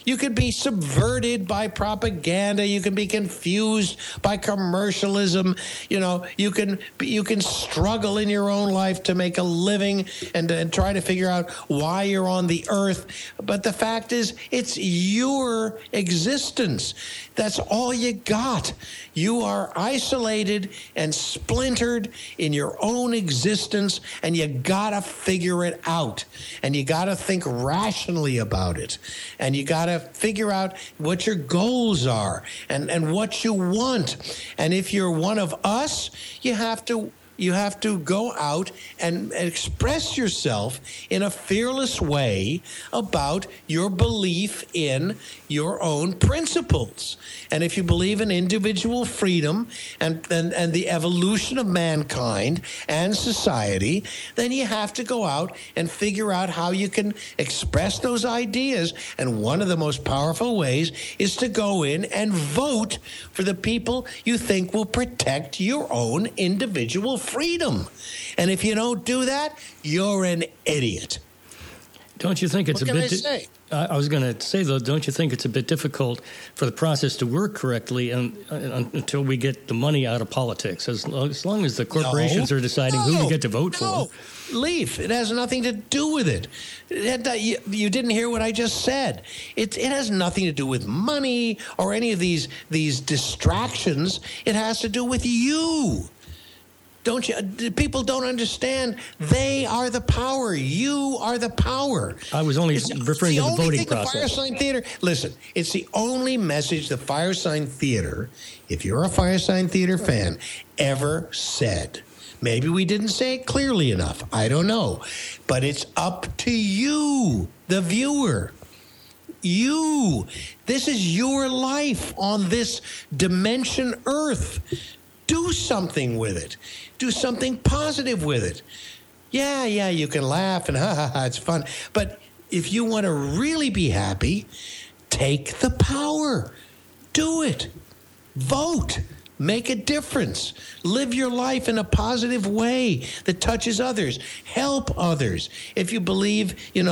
You could be subverted by propaganda. You can be confused by commercialism. You know, you can struggle in your own life to make a living and try to figure out why you're on the earth. But the fact is, it's your existence. That's all you got. You are isolated and splintered in your own existence, and you gotta figure it out. And you gotta think rationally about it. And you gotta figure out what your goals are and what you want. And if you're one of us, you have to go out and express yourself in a fearless way about your belief in your own principles. And if you believe in individual freedom and the evolution of mankind and society, then you have to go out and figure out how you can express those ideas. And one of the most powerful ways is to go in and vote for the people you think will protect your own individual freedom. And if you don't do that, you're an idiot. Don't you think it's what a can bit... I say? I was going to say, though, don't you think it's a bit difficult for the process to work correctly until we get the money out of politics? As long as the corporations are deciding who you get to vote for. Leaf, it has nothing to do with it. You didn't hear what I just said. It has nothing to do with money or any of these distractions. It has to do with you. Don't you? People don't understand. They are the power. You are the power. I was only referring to the voting process. The Firesign Theater. Listen, it's the only message the Firesign Theater, if you're a Firesign Theater fan, ever said. Maybe we didn't say it clearly enough. I don't know. But it's up to you, the viewer. You. This is your life on this dimension Earth. Do something with it. Do something positive with it. Yeah, you can laugh and it's fun. But if you want to really be happy, take the power. Do it. Vote. Make a difference. Live your life in a positive way that touches others. Help others. If you believe,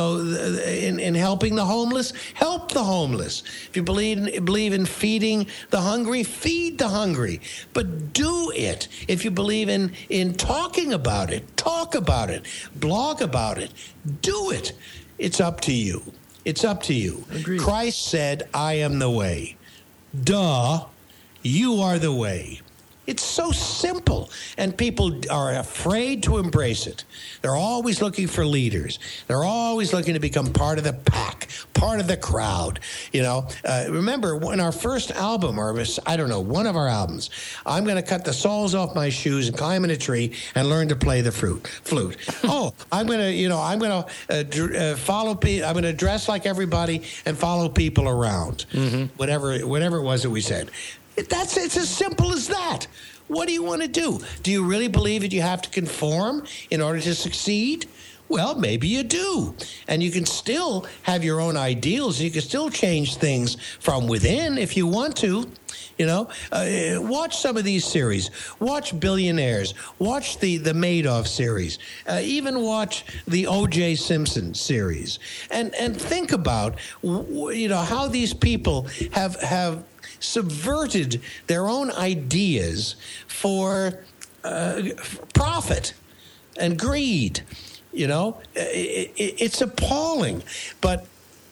in helping the homeless, help the homeless. If you believe in feeding the hungry, feed the hungry. But do it. If you believe in talking about it, talk about it. Blog about it. Do it. It's up to you. It's up to you. Agreed. Christ said, I am the way. Duh. You are the way. It's so simple, and people are afraid to embrace it. They're always looking for leaders. They're always looking to become part of the pack, part of the crowd. Remember in our first album, or I don't know, one of our albums, I'm going to cut the soles off my shoes and climb in a tree and learn to play the flute. Oh, I'm going to follow people. I'm going to dress like everybody and follow people around. Mm-hmm. Whatever it was that we said. It's as simple as that. What do you want to do? Do you really believe that you have to conform in order to succeed? Well, maybe you do. And you can still have your own ideals. You can still change things from within if you want to. Watch some of these series. Watch Billionaires. Watch the Madoff series. Even watch the O.J. Simpson series. And think about, how these people have subverted their own ideas for profit and greed. It's appalling. But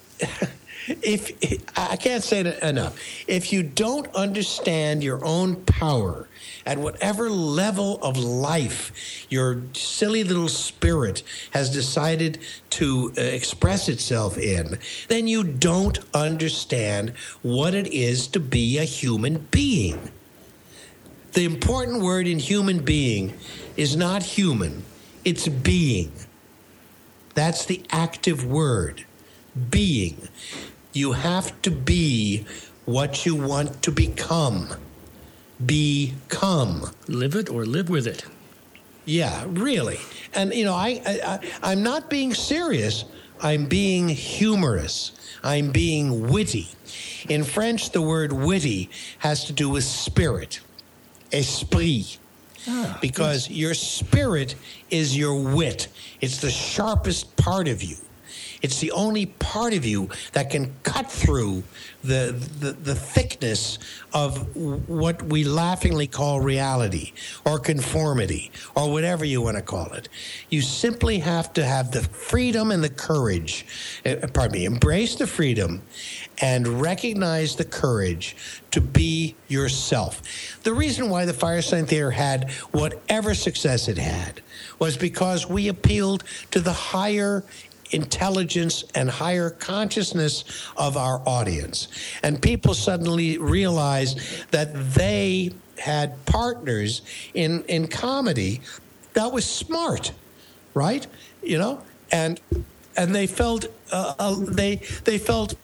I can't say it enough. If you don't understand your own power at whatever level of life your silly little spirit has decided to express itself in, then you don't understand what it is to be a human being. The important word in human being is not human, it's being. That's the active word, being. You have to be what you want to become. Become. Live it or live with it. Yeah, really. And, I'm not being serious. I'm being humorous. I'm being witty. In French, the word witty has to do with spirit. Esprit. Because your spirit is your wit. It's the sharpest part of you. It's the only part of you that can cut through the thickness of what we laughingly call reality or conformity or whatever you want to call it. You simply have to have the freedom and the courage, embrace the freedom and recognize the courage to be yourself. The reason why the Firesign Theater had whatever success it had was because we appealed to the higher intelligence and higher consciousness of our audience. And people suddenly realized that they had partners in comedy that was smart, right? You know, and they felt they felt.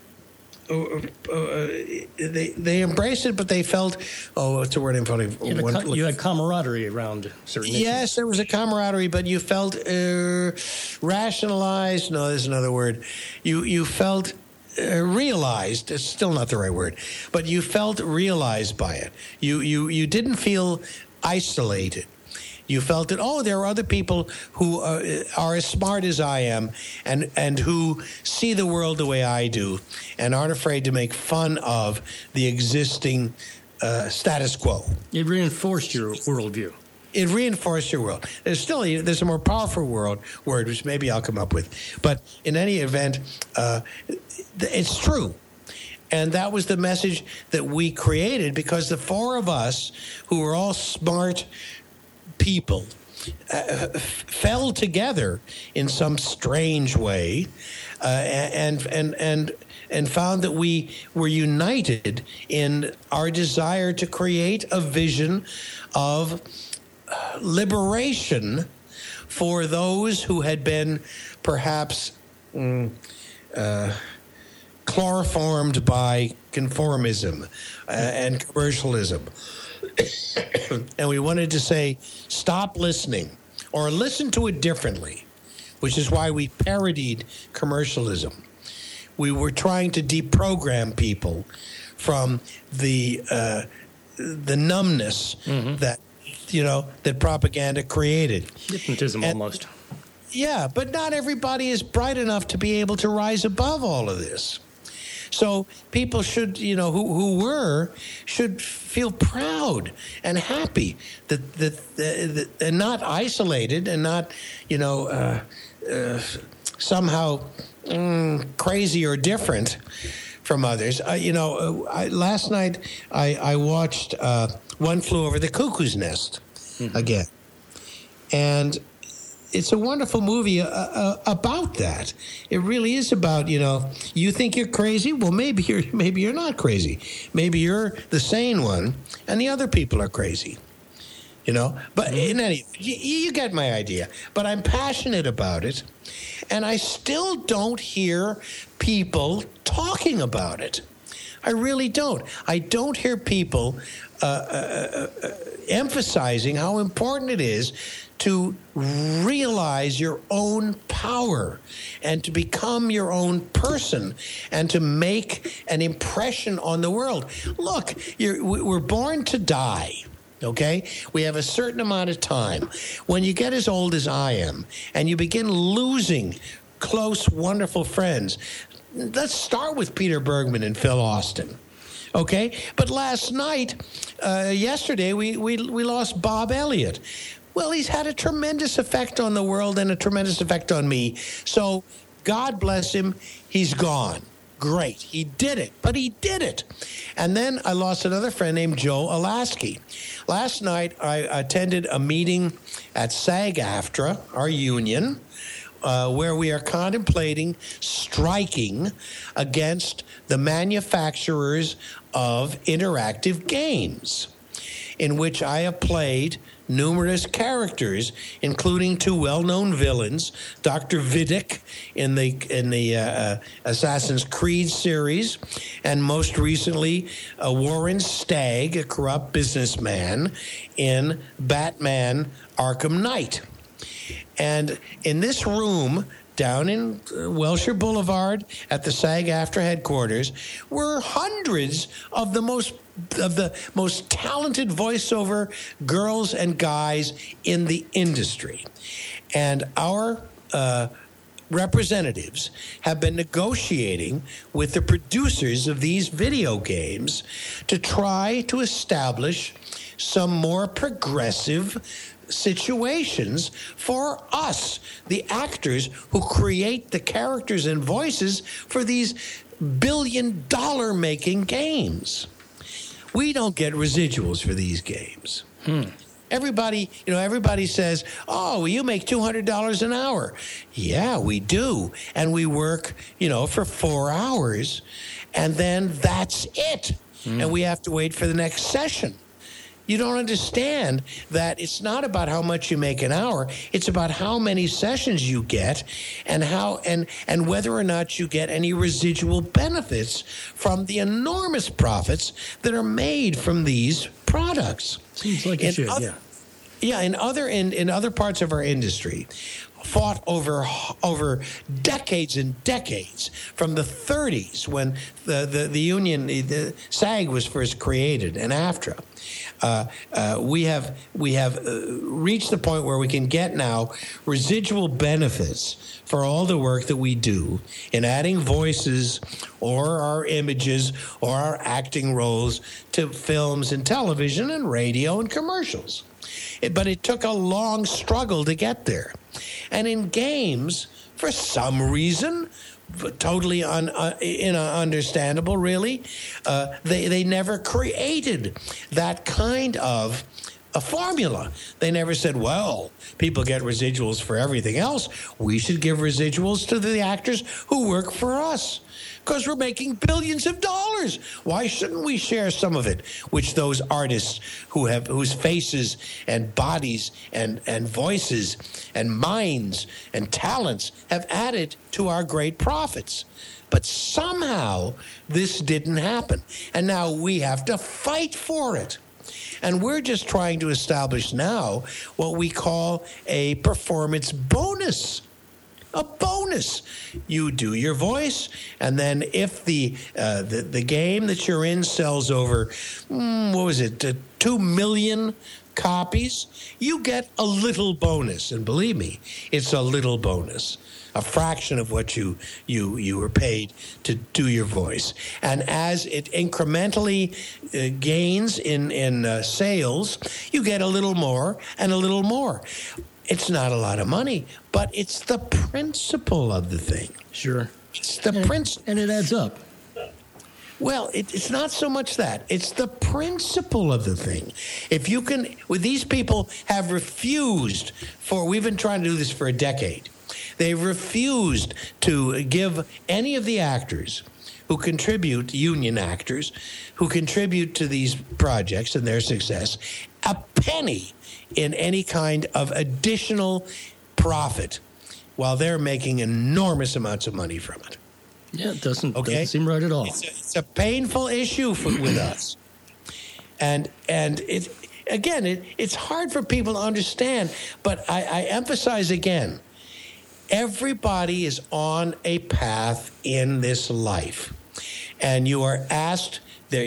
They embraced it, but they felt, what's the word I'm putting? You had camaraderie around certain issues. Yes, there was a camaraderie, but you felt rationalized. No, there's another word. You felt realized. It's still not the right word, but you felt realized by it. You didn't feel isolated. You felt that, there are other people who are as smart as I am and who see the world the way I do and aren't afraid to make fun of the existing status quo. It reinforced your worldview. It reinforced your world. There's a more powerful word, which maybe I'll come up with. But in any event, it's true. And that was the message that we created because the four of us who were all smart people fell together in some strange way and found that we were united in our desire to create a vision of liberation for those who had been perhaps chloroformed by conformism and commercialism. And we wanted to say, stop listening or listen to it differently, which is why we parodied commercialism. We were trying to deprogram people from the numbness that propaganda created. Hypnotism almost. Yeah, but not everybody is bright enough to be able to rise above all of this. So people should, who should feel proud and happy that and not isolated and not, somehow crazy or different from others. Last night I watched One Flew Over the Cuckoo's Nest again, and it's a wonderful movie about that. It really is about, you think you're crazy? Well, maybe you're not crazy. Maybe you're the sane one, and the other people are crazy. But in any, you get my idea. But I'm passionate about it, and I still don't hear people talking about it. I really don't. I don't hear people emphasizing how important it is to realize your own power and to become your own person and to make an impression on the world. Look, we're born to die, okay? We have a certain amount of time. When you get as old as I am and you begin losing close, wonderful friends, let's start with Peter Bergman and Phil Austin. Okay? But yesterday, we lost Bob Elliott. Well, he's had a tremendous effect on the world and a tremendous effect on me. So, God bless him, he's gone. Great. He did it, but he did it. And then I lost another friend named Joe Alasky. Last night, I attended a meeting at SAG-AFTRA, our union, where we are contemplating striking against the manufacturers of interactive games, in which I have played numerous characters, including two well-known villains, Dr. Vidic in the Assassin's Creed series, and most recently Warren Stagg, a corrupt businessman, in Batman Arkham Knight. And in this room down in Welsher Boulevard at the SAG-AFTRA headquarters were hundreds of the most talented voiceover girls and guys in the industry. And our representatives have been negotiating with the producers of these video games to try to establish some more progressive situations for us, the actors who create the characters and voices for these billion-dollar making games. We don't get residuals for these games. Everybody says, "Oh, you make $200 an hour." Yeah, we do. And we work, for 4 hours, and then that's it. And we have to wait for the next session. You don't understand that it's not about how much you make an hour. It's about how many sessions you get and and whether or not you get any residual benefits from the enormous profits that are made from these products. Seems like it should, yeah. Yeah, in other parts of our industry, fought over decades and decades, from the 30s when the union, the SAG was first created, and AFTRA. We have reached the point where we can get now residual benefits for all the work that we do in adding voices or our images or our acting roles to films and television and radio and commercials. But it took a long struggle to get there. And in games, for some reason, totally understandable, really, they never created that kind of a formula. They never said, well, people get residuals for everything else. We should give residuals to the actors who work for us, because we're making billions of dollars. Why shouldn't we share some of it, which those artists whose faces and bodies and voices and minds and talents have added to our great profits? But somehow this didn't happen, and now we have to fight for it. And we're just trying to establish now what we call a performance bonus. A bonus. You do your voice, and then if the game that you're in sells over, 2 million copies, you get a little bonus. And believe me, it's a little bonus. A fraction of what you were paid to do your voice. And as it incrementally gains in sales, you get a little more and a little more. It's not a lot of money, but it's the principle of the thing. Sure. It's the principle. And it adds up. Well, it's not so much that. It's the principle of the thing. If you can, these people have refused we've been trying to do this for a decade. They've refused to give any of the actors who contribute, union actors, who contribute to these projects and their success, a penny in any kind of additional profit, while they're making enormous amounts of money from it. Yeah, it doesn't seem right at all. It's a painful issue with us. And it's hard for people to understand, but I emphasize again, everybody is on a path in this life. And you are asked,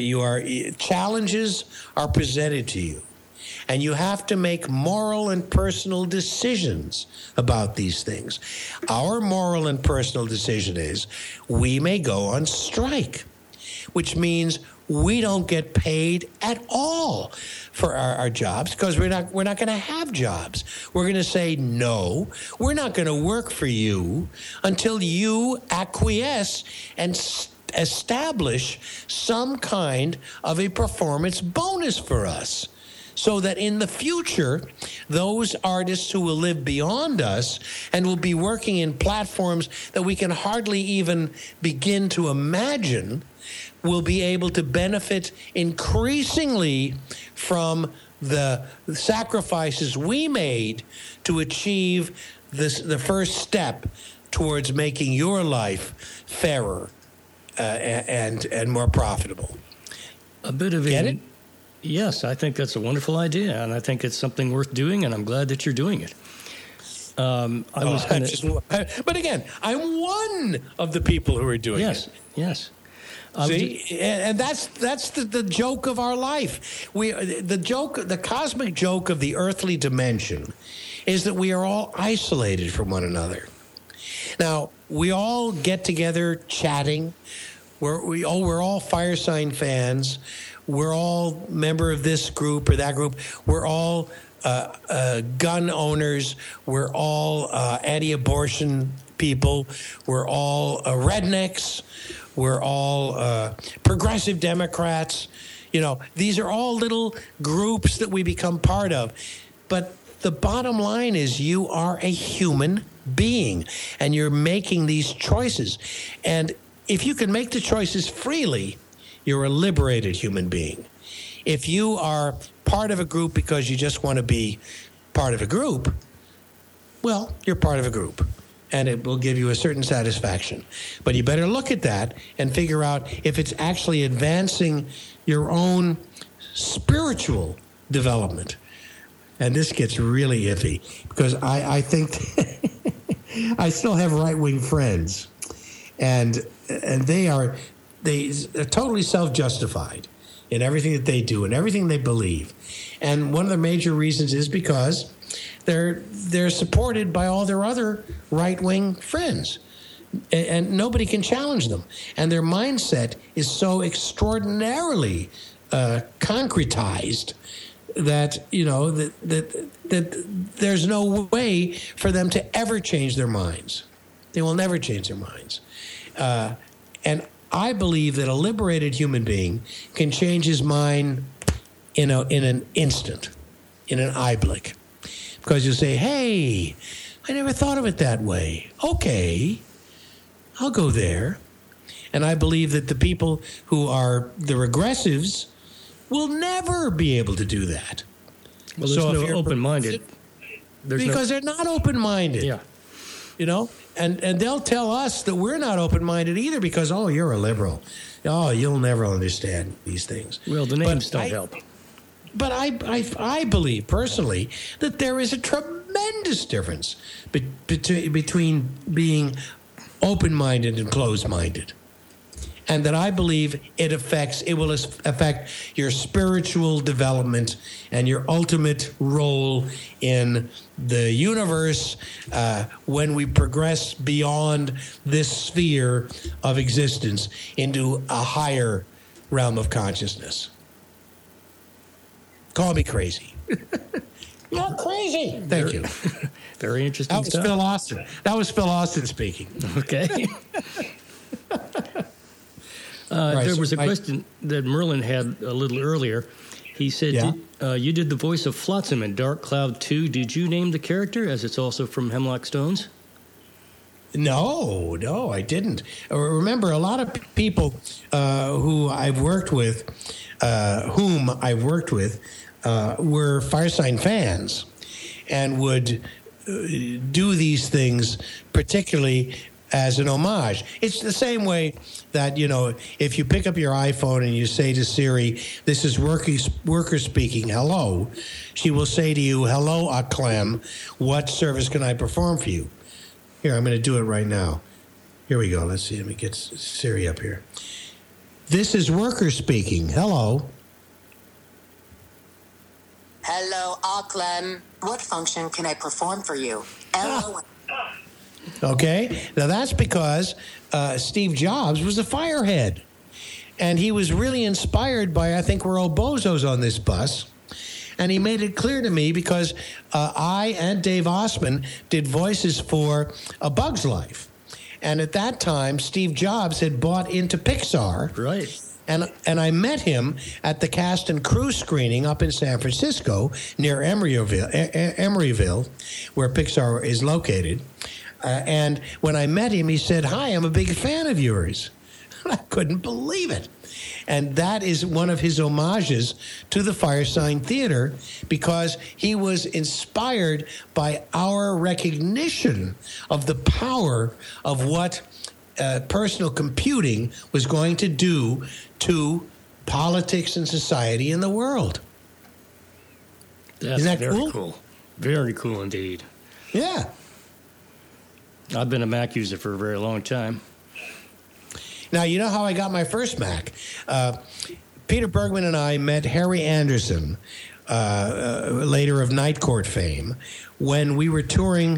challenges are presented to you. And you have to make moral and personal decisions about these things. Our moral and personal decision is we may go on strike, which means we don't get paid at all for our jobs, because we're not going to have jobs. We're going to say, no, we're not going to work for you until you acquiesce and establish some kind of a performance bonus for us, so that in the future, those artists who will live beyond us and will be working in platforms that we can hardly even begin to imagine will be able to benefit increasingly from the sacrifices we made to achieve the first step towards making your life fairer and more profitable. A bit of Get it? Yes, I think that's a wonderful idea, and I think it's something worth doing, and I'm glad that you're doing it. But again, I'm one of the people who are doing it. Yes. See, and that's the joke of our life. The cosmic joke of the earthly dimension is that we are all isolated from one another. Now, we all get together chatting. We're all fire sign fans. We're all member of this group or that group. We're all gun owners. We're all anti-abortion people. We're all rednecks. We're all progressive Democrats. These are all little groups that we become part of. But the bottom line is you are a human being, and you're making these choices. And if you can make the choices freely, you're a liberated human being. If you are part of a group because you just want to be part of a group, well, you're part of a group, and it will give you a certain satisfaction. But you better look at that and figure out if it's actually advancing your own spiritual development. And this gets really iffy because I think I still have right-wing friends, and they are totally self-justified in everything that they do and everything they believe. And one of the major reasons is because they're supported by all their other right-wing friends, and nobody can challenge them. And their mindset is so extraordinarily concretized that that there's no way for them to ever change their minds. They will never change their minds. And I believe that a liberated human being can change his mind in an instant, in an eye blink. Because you'll say, hey, I never thought of it that way. Okay, I'll go there. And I believe that the people who are the regressives will never be able to do that. Well, there's no open-minded. Because they're not open-minded. Yeah. And they'll tell us that we're not open-minded either because, oh, you're a liberal. Oh, you'll never understand these things. Well, the names don't help. But I believe personally that there is a tremendous difference between being open-minded and closed-minded. And that I believe it will affect your spiritual development and your ultimate role in the universe when we progress beyond this sphere of existence into a higher realm of consciousness. Call me crazy. Not crazy. Thank you. Very interesting. That was stuff. Phil Austin. That was Phil Austin speaking. Okay. There was a question that Merlin had a little earlier. He said, you did the voice of Flotsam in Dark Cloud 2. Did you name the character, as it's also from Hemlock Stones? No, I didn't. Remember, a lot of people whom I've worked with, were Firesign fans and would do these things particularly as an homage. It's the same way that, if you pick up your iPhone and you say to Siri, this is worker speaking, hello, she will say to you, hello, Aklem, what service can I perform for you? Here, I'm going to do it right now. Here we go. Let's see. Let me get Siri up here. This is worker speaking. Hello. Hello, Aklem. What function can I perform for you? Hello. Okay, now that's because Steve Jobs was a firehead. And he was really inspired by, I think we're all bozos on this bus. And he made it clear to me because I and Dave Osman did voices for A Bug's Life. And at that time, Steve Jobs had bought into Pixar. Right. And I met him at the cast and crew screening up in San Francisco near Emeryville, where Pixar is located. And when I met him, he said, hi, I'm a big fan of yours. I couldn't believe it. And that is one of his homages to the Firesign Theater because he was inspired by our recognition of the power of what personal computing was going to do to politics and society in the world. That's Isn't that very cool? Very cool indeed. Yeah. I've been a Mac user for a very long time. Now, you know how I got my first Mac? Peter Bergman and I met Harry Anderson, later of Night Court fame, when we were touring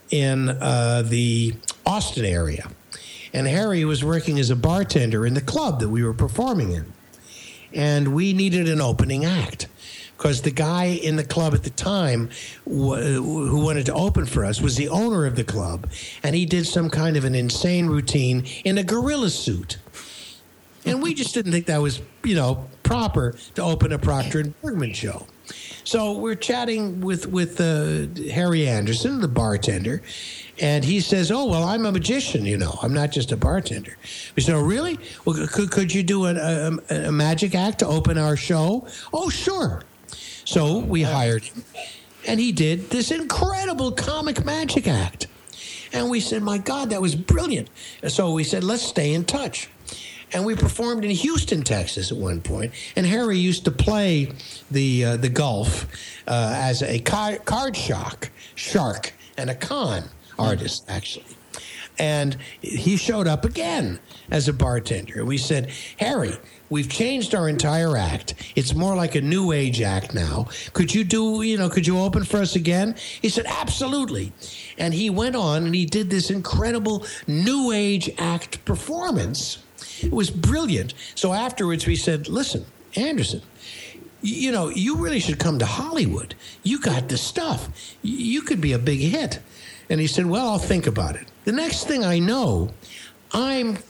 in the Austin area. And Harry was working as a bartender in the club that we were performing in. And we needed an opening act because the guy in the club at the time who wanted to open for us was the owner of the club. And he did some kind of an insane routine in a gorilla suit. And we just didn't think that was, proper to open a Procter & Bergman show. So we're chatting with Harry Anderson, the bartender, and he says, "Oh, well, I'm a magician, I'm not just a bartender." We said, "Oh, really? Well, could you do a magic act to open our show?" "Oh, sure." So we hired him, and he did this incredible comic magic act. And we said, "My God, that was brilliant." So we said, "Let's stay in touch." And we performed in Houston, Texas at one point. And Harry used to play the Gulf as a card shark and a con artist, actually. And he showed up again as a bartender. And we said, "Harry, we've changed our entire act. It's more like a new age act now. Could you could you open for us again?" He said, "Absolutely." And he went on and he did this incredible new age act performance. It was brilliant. So afterwards we said, "Listen, Anderson, you really should come to Hollywood. You got the stuff. You could be a big hit." And he said, "Well, I'll think about it." The next thing I know, I'm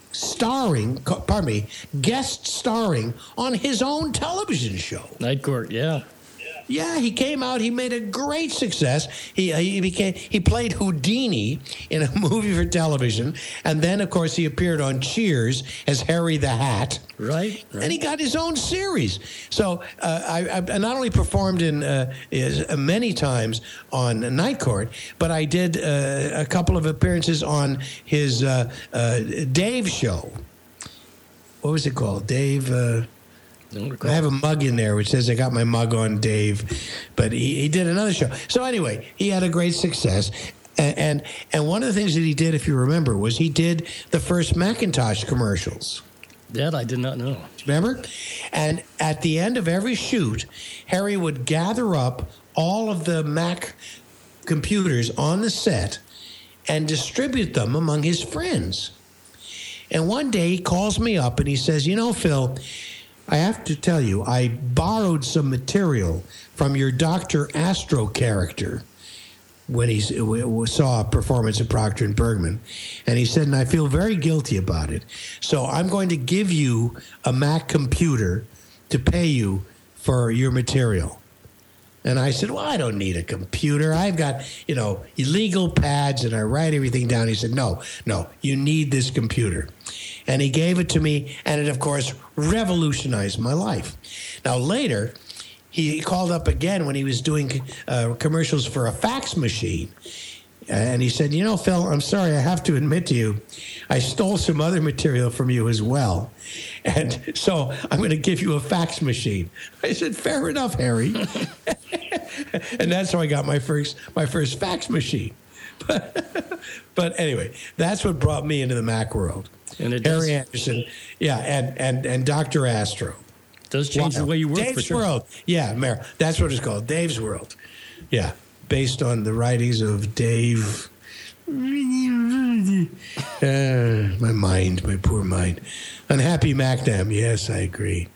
guest starring on his own television show. Night Court, yeah. Yeah, he came out. He made a great success. He played Houdini in a movie for television, and then, of course, he appeared on Cheers as Harry the Hat. Right. And he got his own series. So I not only performed in many times on Night Court, but I did a couple of appearances on his Dave show. What was it called? Dave. I have a mug in there which says I got my mug on Dave, but he did another show. So anyway, he had a great success. And one of the things that he did, if you remember, was he did the first Macintosh commercials. That I did not know. Remember? And at the end of every shoot, Harry would gather up all of the Mac computers on the set and distribute them among his friends. And one day he calls me up and he says, "Phil, I have to tell you, I borrowed some material from your Dr. Astro character when he saw a performance of Procter & Bergman. And he said, and I feel very guilty about it. So I'm going to give you a Mac computer to pay you for your material." And I said, "Well, I don't need a computer. I've got, illegal pads and I write everything down." He said, No, you need this computer. And he gave it to me, and it, of course, revolutionized my life. Now, later, he called up again when he was doing commercials for a fax machine. And he said, "Phil, I'm sorry, I have to admit to you, I stole some other material from you as well. And so I'm going to give you a fax machine." I said, "Fair enough, Harry." And that's how I got my first fax machine. But anyway, that's what brought me into the Mac world. And it Harry Anderson, yeah, and Dr. Astro. It does change the way you work, Dave's for sure. World. Yeah, that's what it's called, Dave's World. Yeah, based on the writings of Dave. My poor mind. Unhappy MacNam, yes, I agree.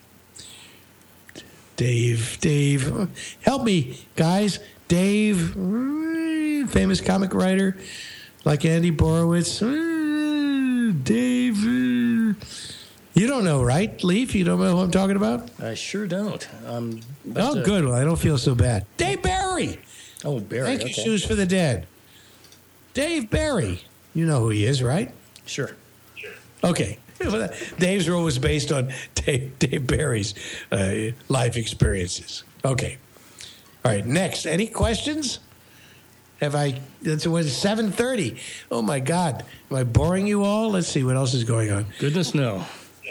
Dave, help me, guys. Dave, famous comic writer like Andy Borowitz. Dave, you don't know, right, Leaf? You don't know who I'm talking about? I sure don't. Good. Well, I don't feel so bad. Dave Barry. Oh, Barry. Thank you, okay. Shoes for the Dead. Dave Barry. You know who he is, right? Sure. Okay. Dave's role was based on Dave Barry's life experiences. Okay. All right. Next. Any questions? It's 7:30. Oh, my God. Am I boring you all? Let's see what else is going on. Goodness, no.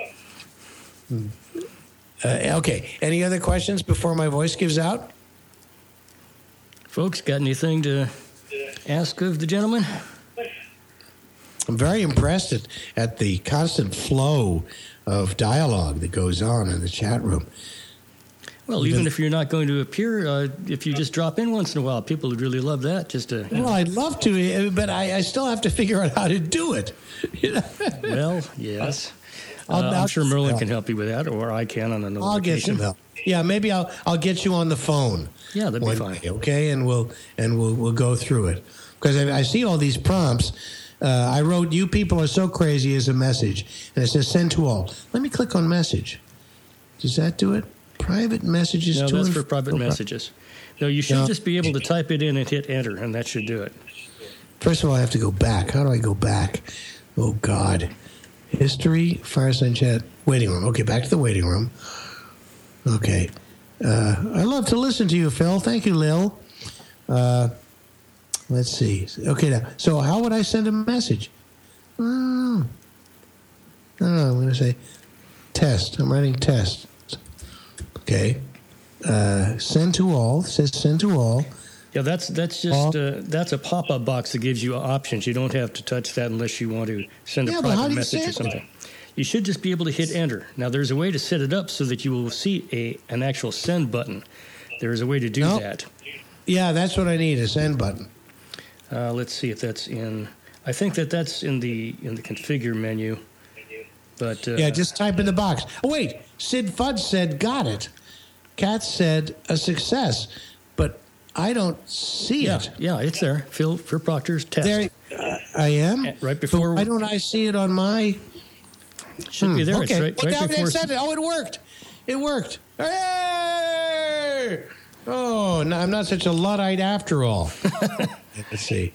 Okay. Any other questions before my voice gives out? Folks, got anything to ask of the gentleman? I'm very impressed at the constant flow of dialogue that goes on in the chat room. Well, even if you're not going to appear, if you just drop in once in a while, people would really love that. Well, I'd love to, but I still have to figure out how to do it. Well, yes. I'm sure Merlin can help you with that, or I can on another I'll occasion. get some help. Yeah, maybe I'll get you on the phone. Yeah, that'd be fine. Okay, and we'll go through it, because I see all these prompts. I wrote, "You people are so crazy" as a message, and it says "send to all." Let me click on message. Does that do it? Private messages. No, that's for private messages. No, you should just be able to type it in and hit enter, and that should do it. First of all, I have to go back. How do I go back? Oh God, history, Fireside Chat, waiting room. Okay, back to the waiting room. Okay, I love to listen to you, Phil. Thank you, Lil. Let's see. Okay, now, so how would I send a message? I don't know. I'm going to say test. I'm writing test. Okay. Send to all. It says send to all. Yeah, that's just that's a pop-up box that gives you options. You don't have to touch that unless you want to send a private message or something. You should just be able to hit enter. Now, there's a way to set it up so that you will see an actual send button. There is a way to do that. Yeah, that's what I need, a send button. Let's see if that's in. I think that's in the configure menu. But yeah, just type in the box. Oh wait, Sid Fudge said got it. Kat said a success, but I don't see it. Yeah, it's there. Phil Proctor's test. There, I am. Right before. But why don't I see it on my? Should be there. Okay. It's right before. Oh, it worked. It worked. Hey! Oh, no, I'm not such a Luddite after all. Let's see.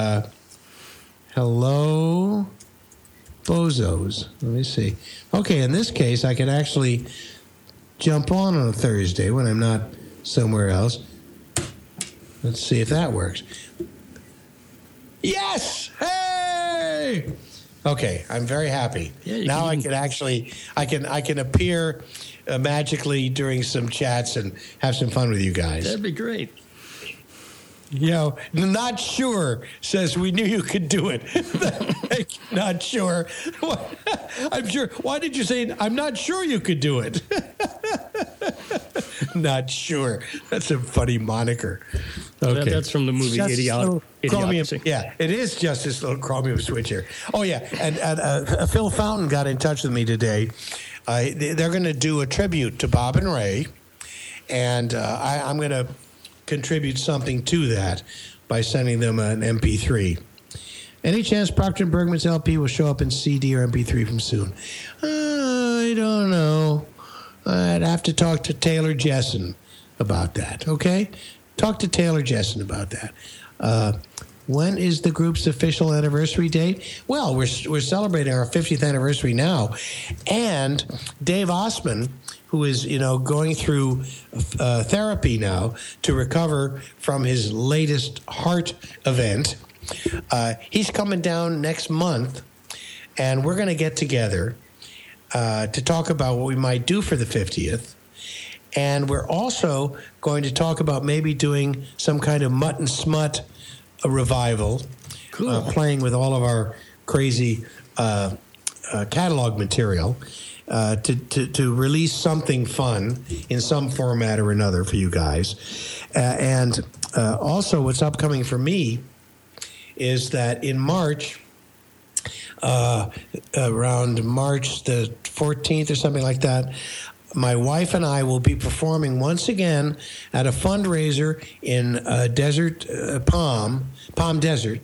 Hello, bozos. Let me see. Okay, in this case, I can actually jump on a Thursday when I'm not somewhere else. Let's see if that works. Yes! Hey! Okay, I'm very happy. Yeah, now I can actually, I can appear magically during some chats and have some fun with you guys. That'd be great. You know, not sure says we knew you could do it. Not sure. I'm sure. Why did you say I'm not sure you could do it? Not sure. That's a funny moniker. Okay. That's from the movie Idiocracy. Yeah, it is just this little chromium switch here. Oh, yeah. And Phil Fountain got in touch with me today. They're going to do a tribute to Bob and Ray. And I'm going to contribute something to that by sending them an MP3. Any chance Procter & Bergman's LP will show up in CD or MP3 from soon? I don't know. I'd have to talk to Taylor Jessen about that, okay? Talk to Taylor Jessen about that. When is the group's official anniversary date? Well, we're celebrating our 50th anniversary now. And Dave Osman, who is, going through therapy now to recover from his latest heart event, he's coming down next month, and we're going to get together to talk about what we might do for the 50th. And we're also going to talk about maybe doing some kind of Mutt and Smut revival, cool. Playing with all of our crazy catalog material. To release something fun in some format or another for you guys. And also what's upcoming for me is that in March, around March the 14th or something like that, my wife and I will be performing once again at a fundraiser in Palm Desert.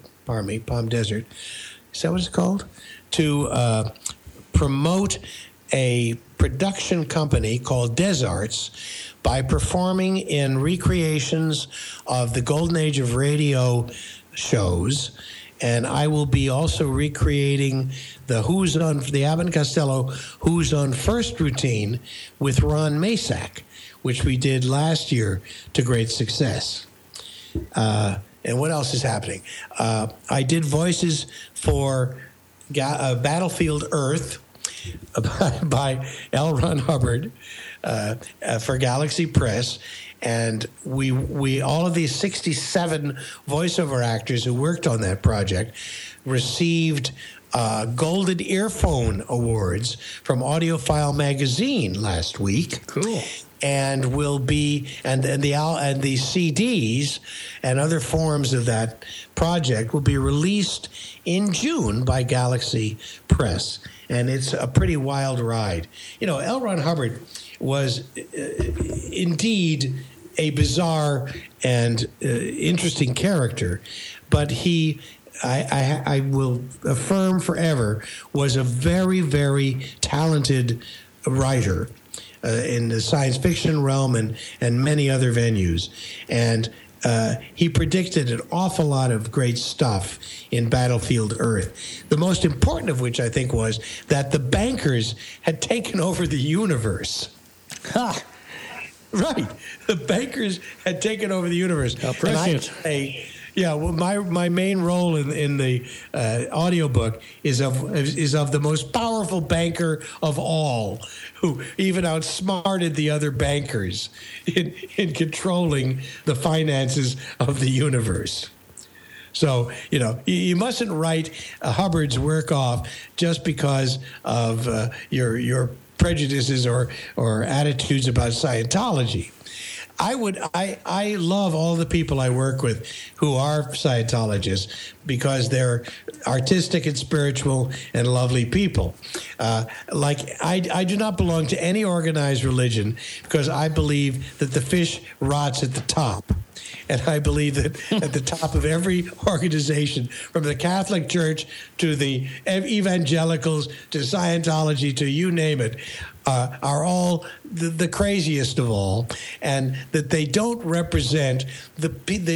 Is that what it's called? To promote a production company called Desarts by performing in recreations of the Golden Age of Radio shows. And I will be also recreating the Abbott and Costello Who's On First routine with Ron Masak, which we did last year to great success. And what else is happening? I did voices for Battlefield Earth by L. Ron Hubbard for Galaxy Press. And we all of these 67 voiceover actors who worked on that project received Golden Earphone Awards from Audiophile Magazine last week. Cool. and will be and the CDs and other forms of that project will be released in June by Galaxy Press, and it's a pretty wild ride. You know, L. Ron Hubbard was indeed a bizarre and interesting character, but he, I will affirm forever, was a very, very talented writer in the science fiction realm and many other venues. And he predicted an awful lot of great stuff in Battlefield Earth. The most important of which, I think, was that the bankers had taken over the universe. Ha! Right. The bankers had taken over the universe. How prescient. Yeah, well, my main role in the audiobook is of the most powerful banker of all, who even outsmarted the other bankers in controlling the finances of the universe. So, you know, you mustn't write Hubbard's work off just because of your prejudices or attitudes about Scientology. I love all the people I work with who are Scientologists because they're artistic and spiritual and lovely people. I do not belong to any organized religion because I believe that the fish rots at the top. And I believe that at the top of every organization, from the Catholic Church to the evangelicals to Scientology to you name it, are all the craziest of all, and that they don't represent the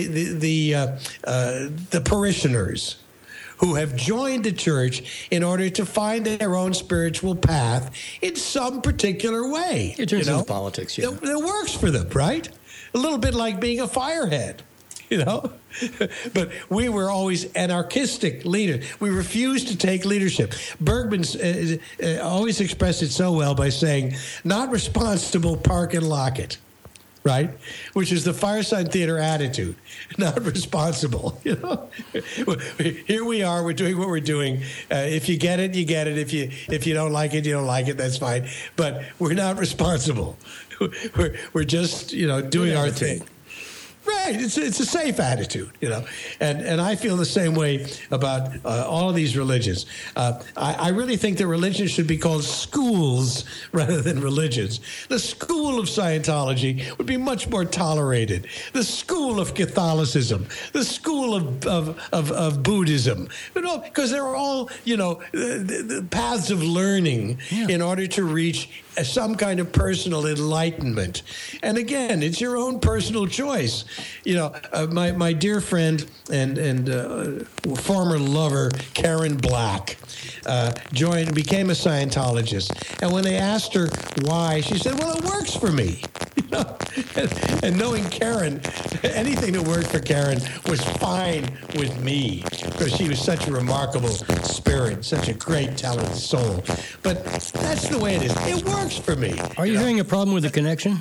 parishioners who have joined the church in order to find their own spiritual path in some particular way. It turns into politics, yeah. It works for them, right? A little bit like being a firehead, you know? But we were always anarchistic leaders. We refused to take leadership. Bergman always expressed it so well by saying, not responsible, park and lock it, right? Which is the Fireside Theater attitude, not responsible, you know? Here we are, we're doing what we're doing. If you get it, you get it. If you don't like it, you don't like it, that's fine. But we're not responsible. We're just, you know, doing our thing. Right, it's a safe attitude, you know, and I feel the same way about all of these religions. I really think that religions should be called schools rather than religions. The school of Scientology would be much more tolerated. The school of Catholicism, the school of Buddhism, you know, because they're all, you know, the paths of learning in order to reach some kind of personal enlightenment. And again, it's your own personal choice. You know, my dear friend and former lover, Karen Black, became a Scientologist. And when they asked her why, she said, well, it works for me. You know? And knowing Karen, anything that worked for Karen was fine with me because she was such a remarkable spirit, such a great, talented soul. But that's the way it is. It works for me. Are you having a problem with the connection?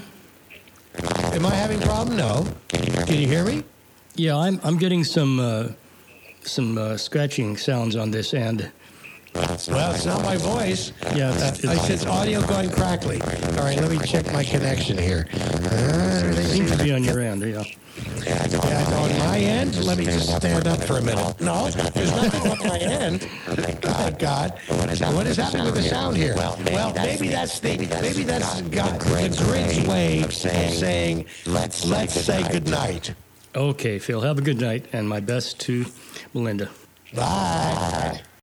Am I having a problem? No. Can you hear me? Yeah, I'm getting some scratching sounds on this end. Well, it's not my voice. Yeah, it's audio going crackly. All right, let me check my connection here. It seems to be on your end, yeah. On my end? Let me just stand up for a minute. No, there's nothing on my end. Oh, God. What is happening with the sound here? Well, maybe that's God, the Grinch way of saying, let's say goodnight. Okay, Phil, have a good night, and my best to Melinda. Bye.